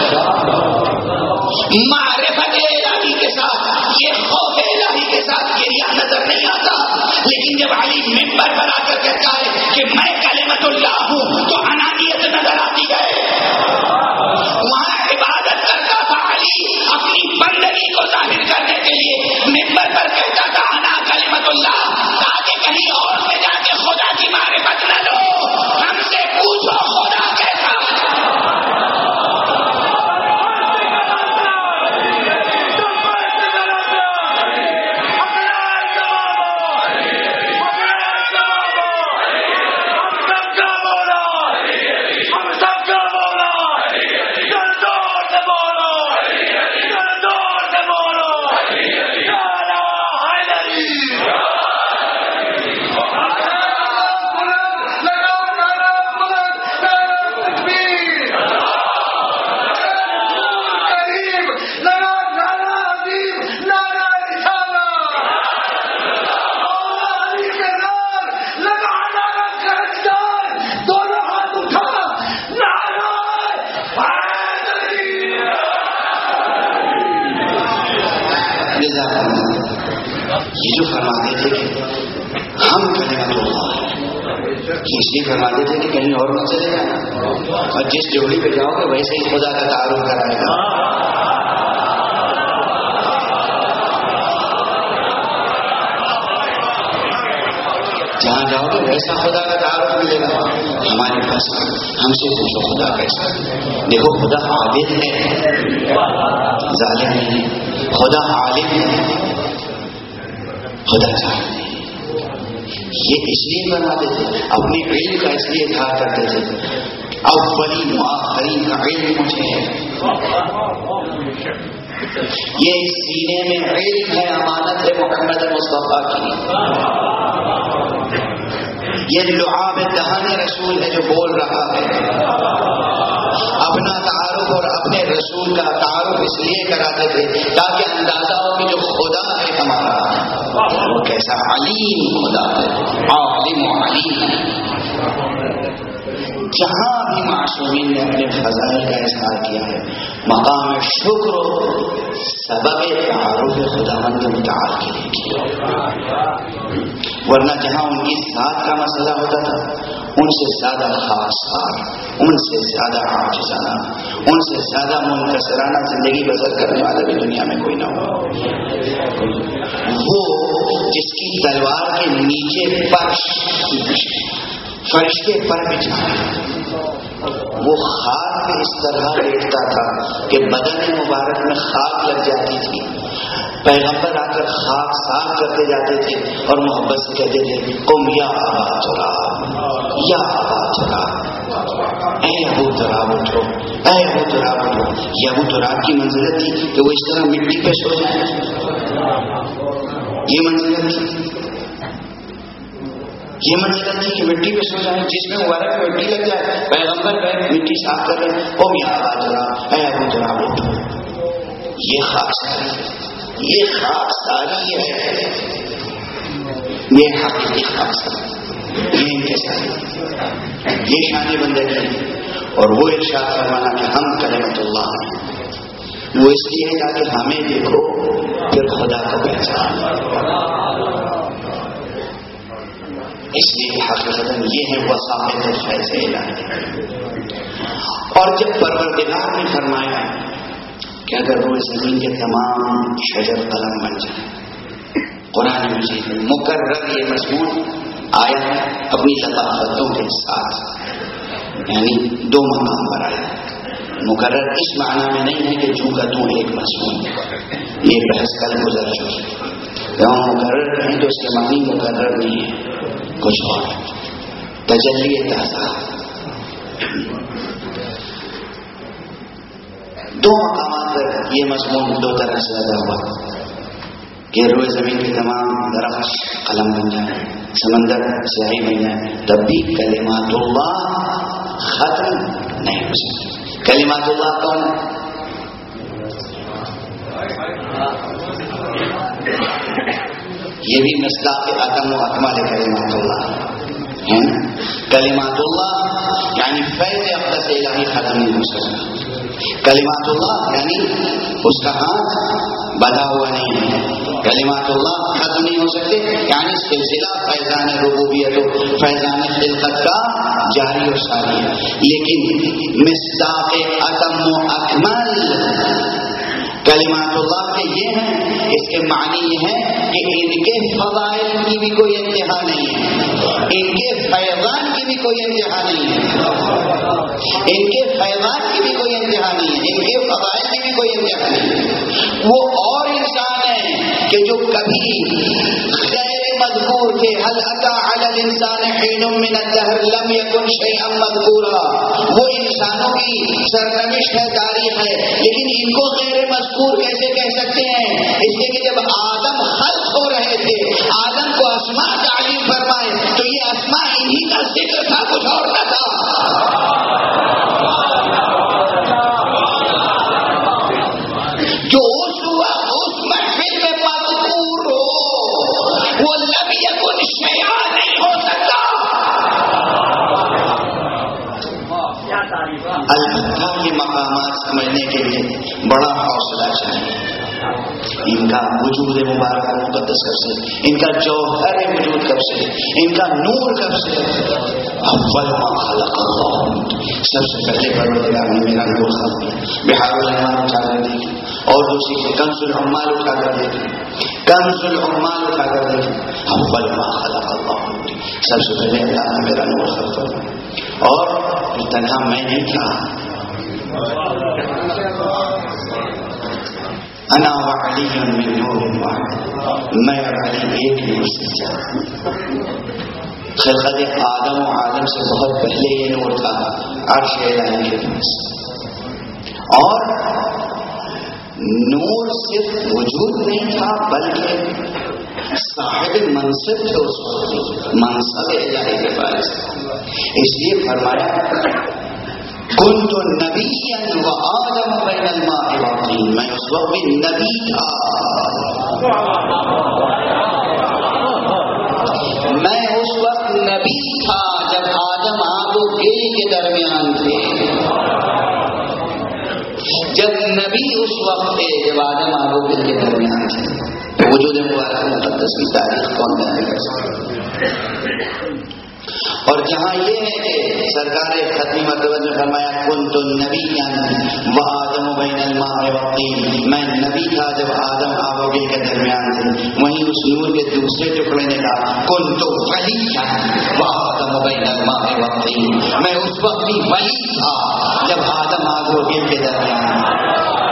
Speaker 2: تھی. معرفت الہی کے ساتھ، یہ خوف الہی کے ساتھ گریا نظر نہیں آتا. لیکن جب علی منبر پر آ کر کہتا ہے کہ میں کلمت اللہ ہوں تو انانیت نظر آتی ہے. وہاں عبادت کرتا تھا علی اپنی بندگی کو ظاہر کرنے کے لیے، منبر پر کہتا تھا انا کلمت اللہ، تاکہ کہیں اور سے جا کے خدا کی معرفت نہ لو. ہم سے پوچھو خدا کیسا. یہ جو فرماتے تھے کہ ہم کلمت اللہ، اس لیے فرماتے تھے کہ کہیں اور نہ چلے جانا، اور جس جوڑی پہ جاؤ گے ویسے ہی خدا کا تعارف کرائے گا. جہاں جاؤ گے ویسا خدا کا تعارف ملے گا. ہمارے پاس ہم سے پوچھو خدا کیسا. دیکھو خدا عابد ہے، ظالم نہیں ہے. خدا عالم ہے، خدا چاہتے ہیں. یہ اس لیے بناتے تھے، اپنے علم کا اس لیے اظہار کرتے تھے. اولین و آخرین کا علم مجھے ہے. یہ سینے میں علم ہے، امانت ہے محمد مصطفیٰ کی. یہ لعاب دہان رسول ہے جو بول رہا ہے. اپنا تعارف اور اپنے رسول کا تعارف اس لیے کراتے تھے تاکہ اندازہ ہو کہ جو خدا ہے ہمارا وہ کیسا علیم خدا ہے، عالم و علیم. جہاں بھی معصومین نے اپنے فضائل کا اظہار کیا ہے مقام شکر سبب تعارف خداوند متعال کے لیے کیا، ورنہ جہاں ان کی ذات کا مسئلہ ہوتا تھا ان سے زیادہ خاکسار، ان سے زیادہ عاجزانہ، ان سے زیادہ منکسرانہ زندگی بسر کرنے والا بھی دنیا میں کوئی نہ ہو. وہ جس کی تلوار کے نیچے فرشتے پر بچھا وہ خاک پہ اس طرح لیٹتا تھا کہ بدن مبارک میں خاک لگ جاتی تھی. پیغمبر آ کر خاک صاف کرتے جاتے تھے اور محبت سے کہتے تھے قم یا ابا تراب، یا ابا تراب، اے ابو تراب اٹھو، اے ابو تراب اٹھو. یہ ابو تراب کی منزلت تھی کہ وہ اس طرح مٹی پہ سو جائے. یہ منزلت تھی کہ مٹی پہ سو جائے، جس میں مبارک میں مٹی لگ جائے. پیغمبر گئے مٹی صاف کر رہے، قم یا ابا تراب، اے ابو تراب اٹھو. یہ خاکساری ہے، یہ حقیقی خاکساری، یہ انکساری، یہ شان بندگی ہے. اور وہ ارشاد فرمانا کہ ہم کلمت اللہ ہیں، وہ اس لیے تاکہ ہمیں دیکھو پھر خدا کو پہچان. اس لیے حقیقت یہ ہے وساحت فیض الہی. اور جب پروردگار نے فرمایا کہ اگر وہ زمین کے تمام شجر قلم بن جائے، قرآن مجید میں مقرر یہ مضمون آیا ہے اپنی لطافتوں کے ساتھ، یعنی دو مقام پر آیا. مقرر اس معنی میں نہیں ہے کہ جو کا تو ایک مضمون، یہ بحث کل گزر چکی. جہاں مقرر ہیں تو اس کے معنی مقرر نہیں ہے، کچھ اور تجلی تازہ. دو مقامات پر یہ مضمون دو طرح سے ادا ہوا کہ روئے زمین کے تمام درخت قلم بن جائیں، سمندر سیاہی بن جائیں، تب بھی کلمات اللہ ختم نہیں ہو سکتی. کلمات اللہ کون ہے؟ یہ بھی مصداق اتم و اکمال کلمات اللہ ہے. کلمات اللہ یعنی فیض اقدس الہی ختم نہیں ہو سکتا. کلمات اللہ یعنی اس کا ہاتھ بندھا ہوا نہیں ہے. کلمات اللہ ختم نہیں ہو سکتے یعنی سلسلہ فیضان ربوبیت و فیضان خلقت کا جاری و ساری ہے. لیکن مصداق اتم و اکمل کلمات اللہ کے یہ ہیں، اس کے معنی یہ ہے کہ ان کے فضائل کی بھی کوئی انتہا نہیں ہے، ان کے فیضان کی بھی کوئی انتہا نہیں ہے، ان کے فیضان کی بھی کوئی انتہا نہیں ہے، ان کے فضائل کی بھی کوئی انتہا نہیں ہے. وہ اور انسان ہیں کہ جو کبھی غیر مذکور تھے. هل اتى على الانسان حين من الدهر لم يكن شيئا مذكورا. وہ انسانوں کی سرنوشت ہے، تاریخ ہے، لیکن ان کو غیر مذکور کیسے کہہ سکتے ہیں؟ اس لیے کہ جب آدم خلق ہو رہے تھے، آدم کو اسماء تعلیم فرمائے تو یہ اسماء انہی کا ذکر تھا، کچھ اور نہ تھا. جو اس محفل میں مذکور ہو وہ لم یکن شیئا نہیں ہو سکتا. البتہ یہ مقامات سمجھنے کے لیے بڑا حوصلہ چاہیے. ان کا وجود مبارک مقدس کب سے، ان کا جوہر وجود کب سے، ان کا نور کب سے. اول ما خلق اللہ، سب سے پہلے پروردگار نے میرا نور خلق کیا. بحار الانوار اٹھا کر دیکھی، اور دوسری کنز العمال اٹھا کر دیکھی، کنز العمال اٹھا کر دیکھی. اول ما خلق اللہ، سب سے پہلے اللہ نے میرا نور خلق کیا. اور تنہا میں نہیں تھا، انا وعلی من نور واحد، میں اور علی ایک نور سے تھا. خلقت آدم و عالم سے بہت پہلے یہ نور تھا عرش الہی کے پاس. اور نور صرف وجود نہیں تھا بلکہ صاحب منصب تھے اس وقت، منصب الہی کے پاس. اس لیے فرمایا کنت نبیا وآدم بین الماء والطین، میں اس وقت بھی نبی تھا، میں اس وقت نبی تھا جب آدم آب و گل کے درمیان تھے. جب نبی اس وقت تھے جب آدم آب و گل کے درمیان تھے، تو وجود مبارک مقدس کی تاریخ کون بیان کر سکتا؟ اور جہاں یہ ہے کہ سرکار ختمی مرتبہ نے فرمایا کنت نبیا وآدم بین الماء والطین، میں نبی تھا جب آدم آب و گل کے درمیان تھے. وہیں اس نور کے دوسرے ٹکڑے نے کہا کنت ولیا وآدم بین الماء والطین، میں اس وقت بھی ولی تھا جب آدم آب و گل کے درمیان تھا.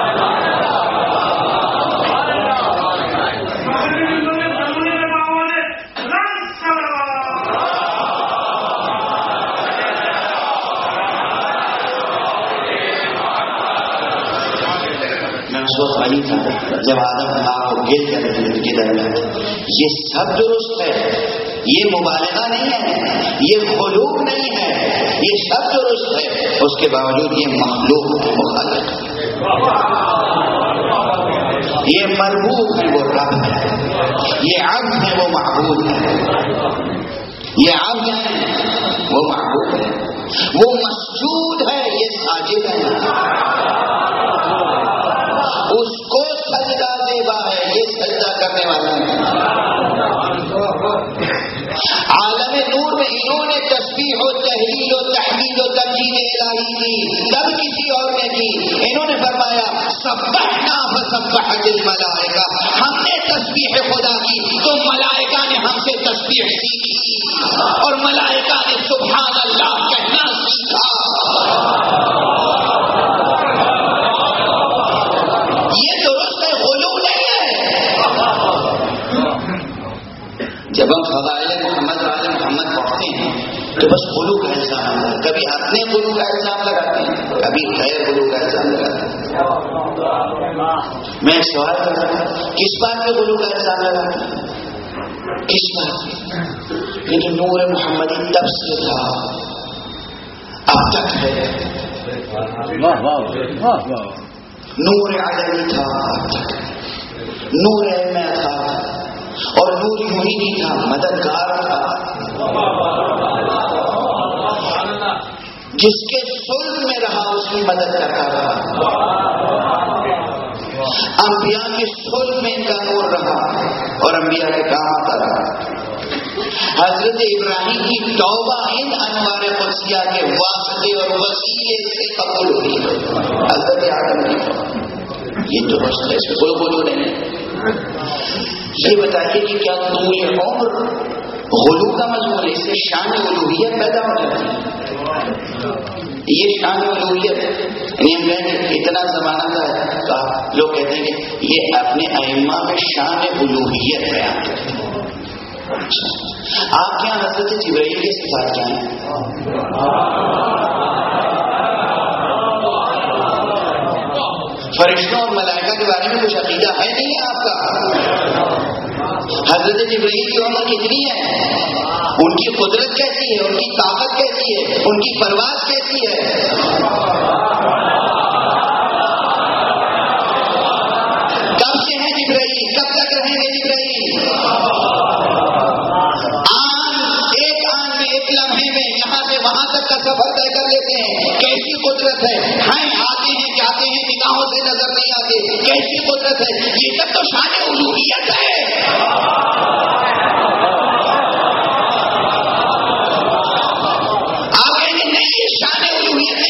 Speaker 2: اس وقت ولی تھا جب آدم آب و گل کے درمیان. یہ سب درست ہے، یہ مبالغہ نہیں ہے، یہ خلوق نہیں ہے، یہ سب درست ہے. اس کے باوجود یہ مخلوق ہے، مخالف ہے، یہ مربوب ہے وہ رب ہے، یہ عبد ہے وہ معبود ہے، یہ عبد ہے وہ معبود ہے، وہ مسجود ہے یہ ساجد ہے، اس کو سجدہ زیبا ہے یہ سجدہ کرنے والا ہے. عالم نور میں انہوں نے تسبیح و تحلیل و تحمیل و تمجید الہی کی، تب کسی اور نے کی. انہوں نے فرمایا سبحنا فسبحت الملائکہ، ہم نے تسبیح خدا کی تو ملائکہ نے ہم سے تسبیح سیکھی، اور ملائکہ نے سبحان اللہ کہنا سیکھا. یہ درست ہے، غلو نہیں ہے. جب ہم فضائل محمد وآل محمد پڑھتے ہیں تو بس غلو کا الزام آتا ہے، کبھی اپنے غلو کا الزام لگاتے ہیں، کبھی غیر غلو کا الزام لگاتے ہیں. میں ایک سوال کر رہا ہوں، کس بات پہ غلو کا الزام لگاتے ہیں؟ کس بات؟ کہ جو نور محمدی تب سے تھا اب تک ہے، نور عدمی تھا اب تک، نور علم تھا، اور نور یوں ہی نہیں تھا، مددگار تھا. جس کے صلب میں رہا اس کی مدد کرتا رہا. انبیاء کے صلب میں ان کا نور رہا اور انبیاء کے کام آتا رہا. حضرت ابراہیم کی توبہ ان انوار قدسیہ کے واسطے اور وسیلے سے قبول ہوئی. حضرت آدم کی توبہ یہ درست ہے، اس میں کوئی غلو نہیں ہے. یہ بتائیے کہ کیا طول عمر غلو کا مضمون ہے؟ اس سے شان الوہیت پیدا ہو جاتی ہے. یہ شان الوہیت یعنی ہم کہیں گے اتنا زمانہ تھا، لوگ کہتے ہیں کہ یہ اپنے ائمہ میں شان الوہیت بیان کرتے ہیں. آپ کے یہاں حضرت جبرائیل کے صفات کیا ہیں؟ فرشتوں اور ملائکہ کے بارے میں کچھ عقیدہ ہے نہیں ہے آپ کا؟ حضرت جبرائیل کی عمر کتنی ہے؟ ان کی قدرت کیسی ہے؟ ان کی طاقت کیسی ہے؟ ان کی پرواز کیسی ہے؟ کب سے ہیں جبرائیل؟ کب تک رہیں گے جبرائیل؟ ایک لمحے میں یہاں سے وہاں تک کا سفر طے کر لیتے ہیں. کیسی قدرت ہے؟ آتے ہیں جاتے ہیں، نگاہوں سے نظر نہیں آتے. کیسی قدرت ہے؟ یہ سب تو شان الوہیت ہے. آپ کہیں گے نہیں، یہ شان الوہیت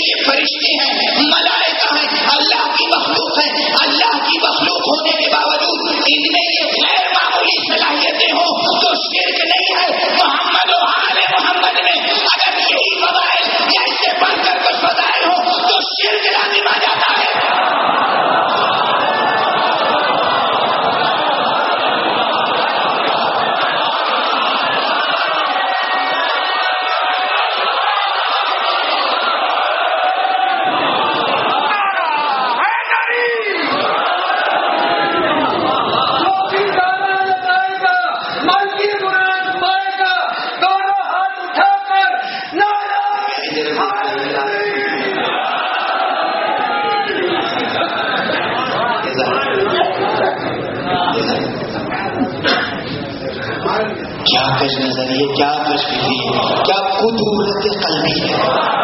Speaker 2: کیا کش نظریے، کیا کش فکری ہے، کیا قدورت قلبی ہے.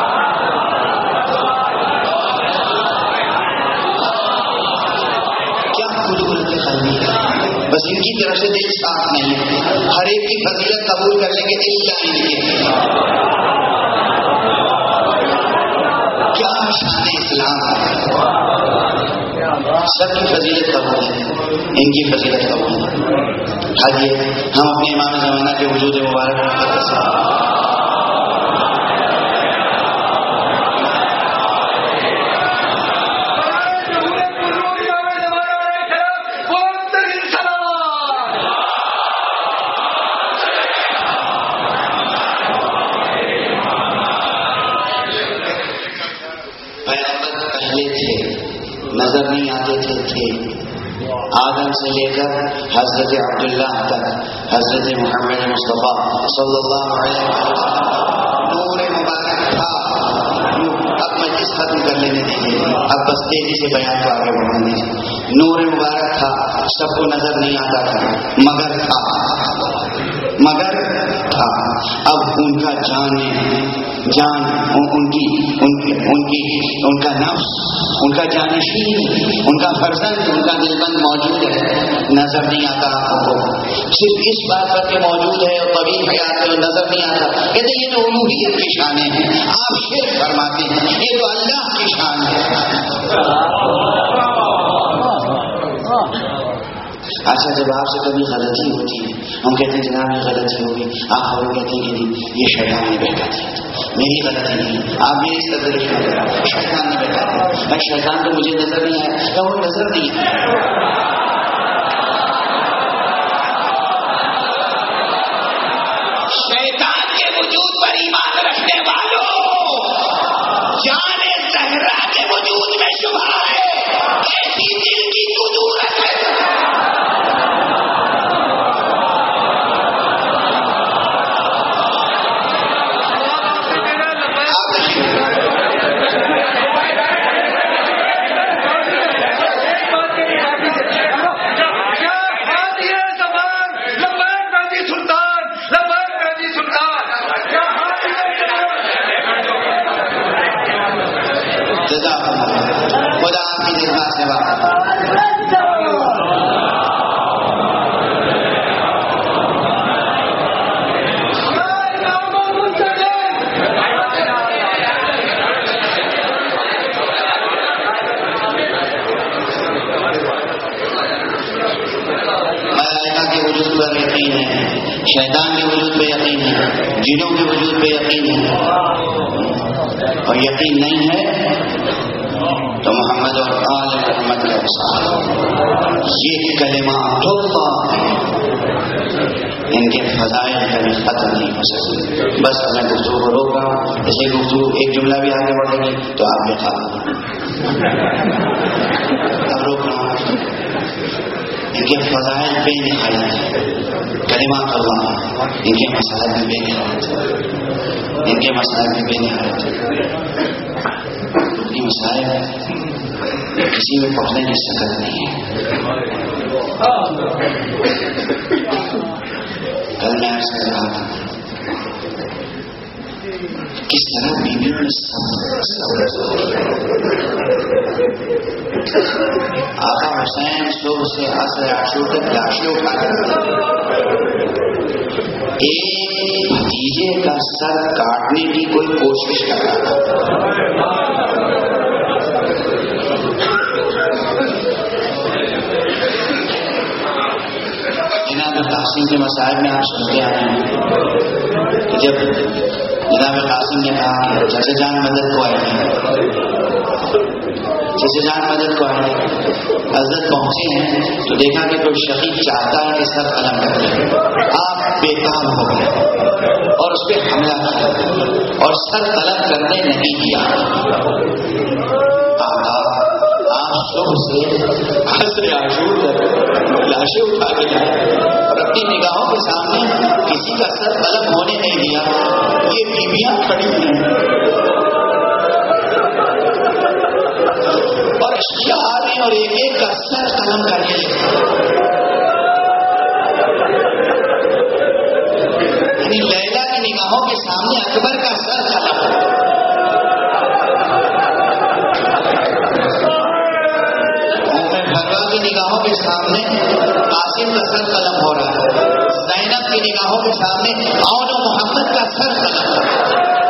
Speaker 2: کیا قدورت قلبی ہے. بس ان کی طرف سے دل صاف نہیں ہے. ہر ایک کی فضیلت قبول کر لیں گے الا ان کے. کیا شان اسلام ہے. سب کی فضیلت قبول ہے، ان کی فضیلت قبول ہے. آئیے ہم اپنے امام زمانہ کے وجود مبارک نظر نہیں آتے تھے. آدم سے لے کر حضرت عبداللہ تک، حضرت محمد مصطفیٰ صلی اللہ علیہ وسلم نور مبارک تھا. اب مجلس ختم کر لینے دیجیے، اب بس تیزی سے بیان کو آگے بڑھنے دیجیے. نور مبارک تھا، سب کو نظر نہیں آتا تھا، مگر تھا. اب ان کا جان ان کا نفس، ان کا جانشین، ان کا فرزند، ان کا دلبند موجود ہے، نظر نہیں آتا آپ کو. صرف اس بات پر کہ موجود ہے اور طویل حیات ہے اور نظر نہیں آتا. کہتے یہ تو الوہیت کی شانیں ہیں. آپ شرک فرماتے ہیں، یہ تو اللہ کی شان ہے. اچھا جب آپ سے کبھی غلطی ہوتی ہے، ہم کہتے ہیں جناب یہ غلطی ہوگی، آپ فوراً کہتے ہیں کہ نہیں یہ شیطان نے بہکا دیا تھا، میری غلطی نہیں. آپ میری سرزنش نہ کریں، شیطان نے بہکا دیا. شیطان تو مجھے نظر نہیں آیا، یا وہ نظر نہیں آیا. شیطان کے وجود پر ایمان رکھنے والوں، جان زہرا کے وجود میں شبہ ہے. ایسی دل کی قدورت ہے. شیطان کے وجود پہ یقین ہے، جنوں کے وجود پہ یقین ہے، اور یقین نہیں ہے تو محمد اور آل محمد کے ساتھ یہ کلمات اللہ ان کے فضائل کبھی ختم نہیں ہو سکتے. بس میں گفتگو کو روک رہا ہوں، اسے گفتگو ایک جملہ بھی آگے بڑھے گی تو آپ بھی ختم. اب روک رہا ہوں. ان کے فضائل بے نہایت ہیں، کلمات اللہ ان کے مسائل میں بے نہایت ہیں، ان کے مسائل میں بے نہایت ہیں. یہ مسائل کسی میں پہنچنے کی سکت نہیں ہے. کل میں عرض کر رہا تھا کس طرح بیویوں نے آقا حسین صبح سے عصر عاشور تک لاشیں اٹھا کرتے، ایک بھتیجے کا سر کاٹنے کی کوئی کوشش کر رہا تھا. جناب قاسم کے مسائل میں آپ سنتے آئے ہیں کہ جب جناب قاسم نے کہا کہ چچا جان مدد کو آئے، چچا جان مدد کو آئے، حضرت پہنچے ہیں تو دیکھا کہ کوئی شہید چاہتا ہے کہ سر قلم کر لے. آپ بےتاب ہو گئے اور اس پہ حملہ کیا اور سر قلم کرنے نہیں دیا. آپ صبح سے عصر عاشور تک لاشیں اٹھا کے لائے اور اپنی نگاہوں کے سامنے کسی کا سر قلم ہونے نہیں دیا. یہ بیویاں کھڑی ہیں اور اشیاء آ رہے ہیں اور ایک ایک کا سر قلم کر کے اکبر کا سر قلم ہو. بھروا کی نگاہوں کے سامنے قاسم کا سر قلم ہو رہا ہے. زینب کی نگاہوں کے سامنے اون و محمد کا سر قلم ہو رہا ہے.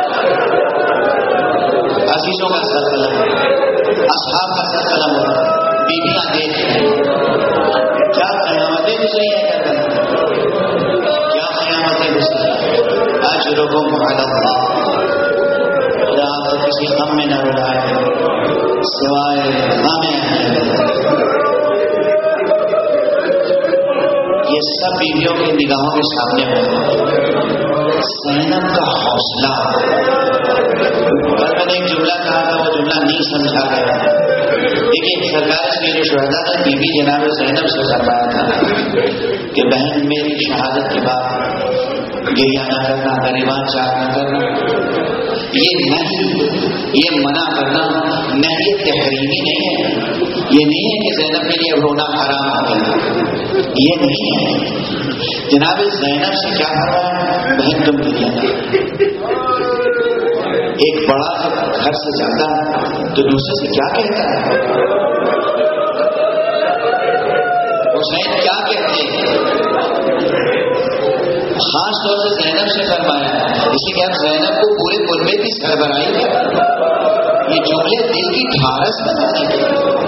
Speaker 2: عزیزوں کا سر قلم ہو رہا ہے. اصحاب کا سر قلم ہو رہا ہے. بیویاں دیکھ کیا قیامتیں گزری ہیں. کیا قیامتیں گزری ہیں. اجرکم علی اللہ. خدا آپ کو کسی غم میں نہ اڑائے سوائے غم. یہ سب بیویوں کی نگاہوں کے سامنے ہو. زینب کا حوصلہ. میں نے ایک جملہ کہا تھا, وہ جملہ نہیں سمجھا گیا. دیکھیے سرکار سید الشہداء نے بی بی جناب زینب سے فرمایا تھا کہ بہن میری شہادت کے بعد گریہ نہ کرنا, غریبان چاک نہ کرنا. یہ نہیں, یہ منع کرنا نہیں, تحریمی نہیں ہے. یہ نہیں ہے کہ زینب کے لیے رونا حرام ہو گیا, یہ نہیں ہے. جناب زینب سے کیا فرمایا, بہن تم گریہ نہ. ایک بڑا گھر سے جاتا ہے تو دوسرے سے کیا کہتا ہے, حسین کیا کہتے ہیں. خاص طور سے زینب سے فرمایا اسی کہ آپ زینب کو پورے قربے کی سربراہی ہے. یہ جملے دل کی ڈھارس بنانے کے.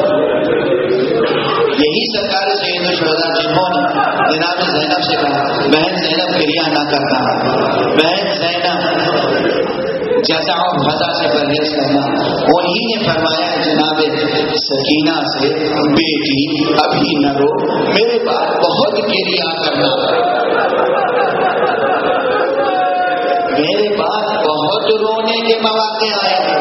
Speaker 2: یہی سرکار سید الشہداء جنہوں نے جناب زینب سے کہا بہن زینب گریہ نہ کرنا, بہن زینب جزا و بھزا سے پرہیز کرنا, انہی نے فرمایا جناب سکینہ سے بیٹی ابھی نہ رو, میرے بعد بہت گریہ کرنا, میرے بعد بہت رونے کے مواقع آئے ہیں.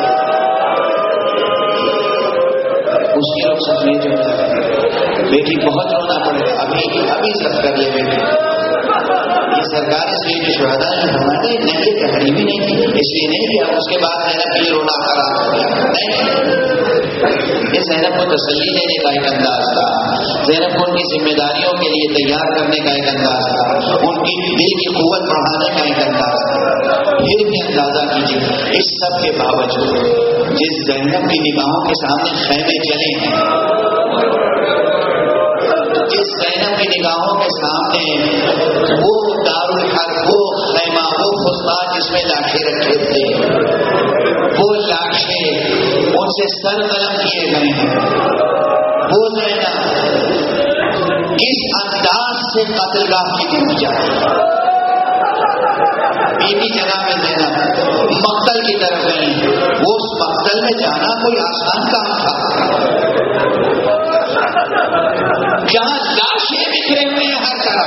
Speaker 2: اس کی رخصت نہیں جو بیٹی بہت رونا پڑے گا, ابھی سب کر لے بیٹی. یہ سرکار سید الشہداء نے فرمایا نہیں, یہ تحریمی نہیں تھی, اس لیے نہیں کیا اس کے بعد زینب کے لیے رونا حرام ہو گیا. نہیں, یہ زینب کو تسلی دینے کا ایک انداز تھا, زینب کو ان کی ذمہ داریوں کے لیے تیار کرنے کا ایک انداز تھا, ان کی دل کی قوت بڑھانے کا ایک انداز تھا. پھر بھی اندازہ کیجیے اس سب کے باوجود جس زینب کی نگاہوں کے سامنے خیمے چلے ہیں, جس زینب کی نگاہوں کے سامنے وہ دارالحرب, وہ خیمہ, وہ فسطاط جس میں لاٹھیں رکھے تھے, وہ لاٹھیں ان سے سر قلم کیے گئے ہیں, وہ زینب اس انداز سے قتل گاہ کی طرف جائے. بی بی جناب زینب مقتل کی طرف گئی. وہ اس مقتل میں جانا کوئی آسان کام تھا, جہاں لاشیں بکھرے ہوئے ہیں, ہر طرف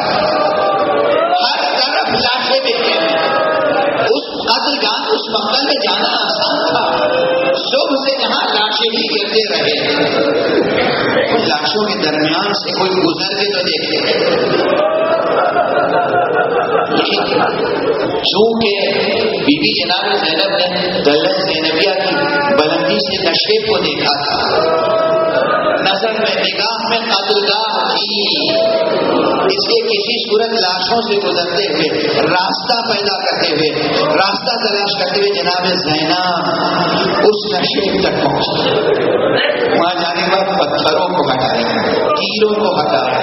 Speaker 2: لاشیں بکھرے ہوئے. اس قتل گاہ اس مقتل میں جانا آسان تھا. صبح سے جہاں لاشیں ہی گرتے رہے, ان لاشوں کے درمیان سے کوئی گزر کے تو دیکھتے ہیں. چونکہ بی بی جناب زینب نے دلت زینبیہ کی بلندی سے نشے کو دیکھا تھا, نظر میں نگاہ میں قتلگاہ تھی, اس لیے کسی صورت لاشوں سے گزرتے ہوئے راستہ پیدا کرتے ہوئے, راستہ تلاش کرتے ہوئے جناب زینب اس نشے تک پہنچے. وہاں جانے پر پتھروں کو ہٹائے, تیروں کو ہٹائے,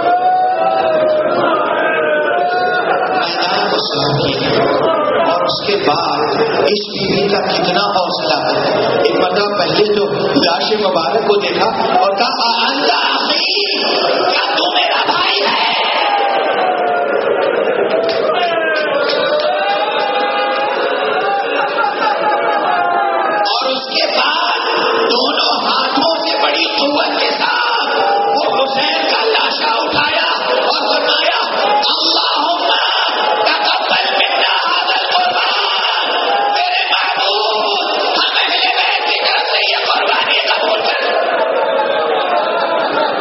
Speaker 2: میدان کو صاف کیا. اور اس کے بعد اس بیوی کا کتنا حوصلہ ہے. ایک مرتبہ پہلے تو لاش مبارک کو دیکھا اور کہا کیا تو میرا بھائی ہے. اور اس کے بعد دونوں ہاتھوں سے بڑی قوت کے ساتھ وہ حسین کا لاشا اٹھایا اور فرمایا اللہم تقبل منا ھذا القربان. میرے محبوب ہم اہل بیت کی طرف سے یہ قربانی قبول کر.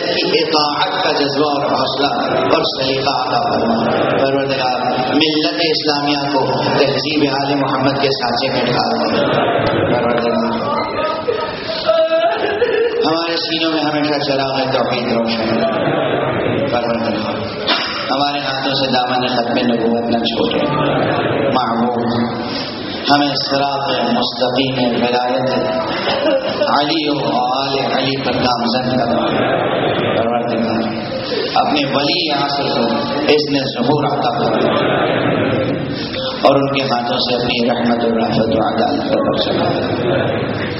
Speaker 2: کی اطاعت کا جذبہ اور حوصلہ اور سلیقہ عطا فرما. پروردگار ملت اسلامیہ کو تہذیب آل محمد کے سانچے میں ڈھال دے. پروردگار ہمارے سینوں میں ہمیشہ چراغ توحید روشن. پروردگار ہمارے ہاتھوں سے دامن ختم نبوت نہ چھوڑے. معبود ہمیں صراط مستقیم ولایت علی و آل علی پر گامزن کرنا. پروردگار اپنے ولی عصر کو اذن ظہور عطا فرما اور ان کے ہاتھوں سے اپنی رحمت و رافت و عدالت کا برچہ.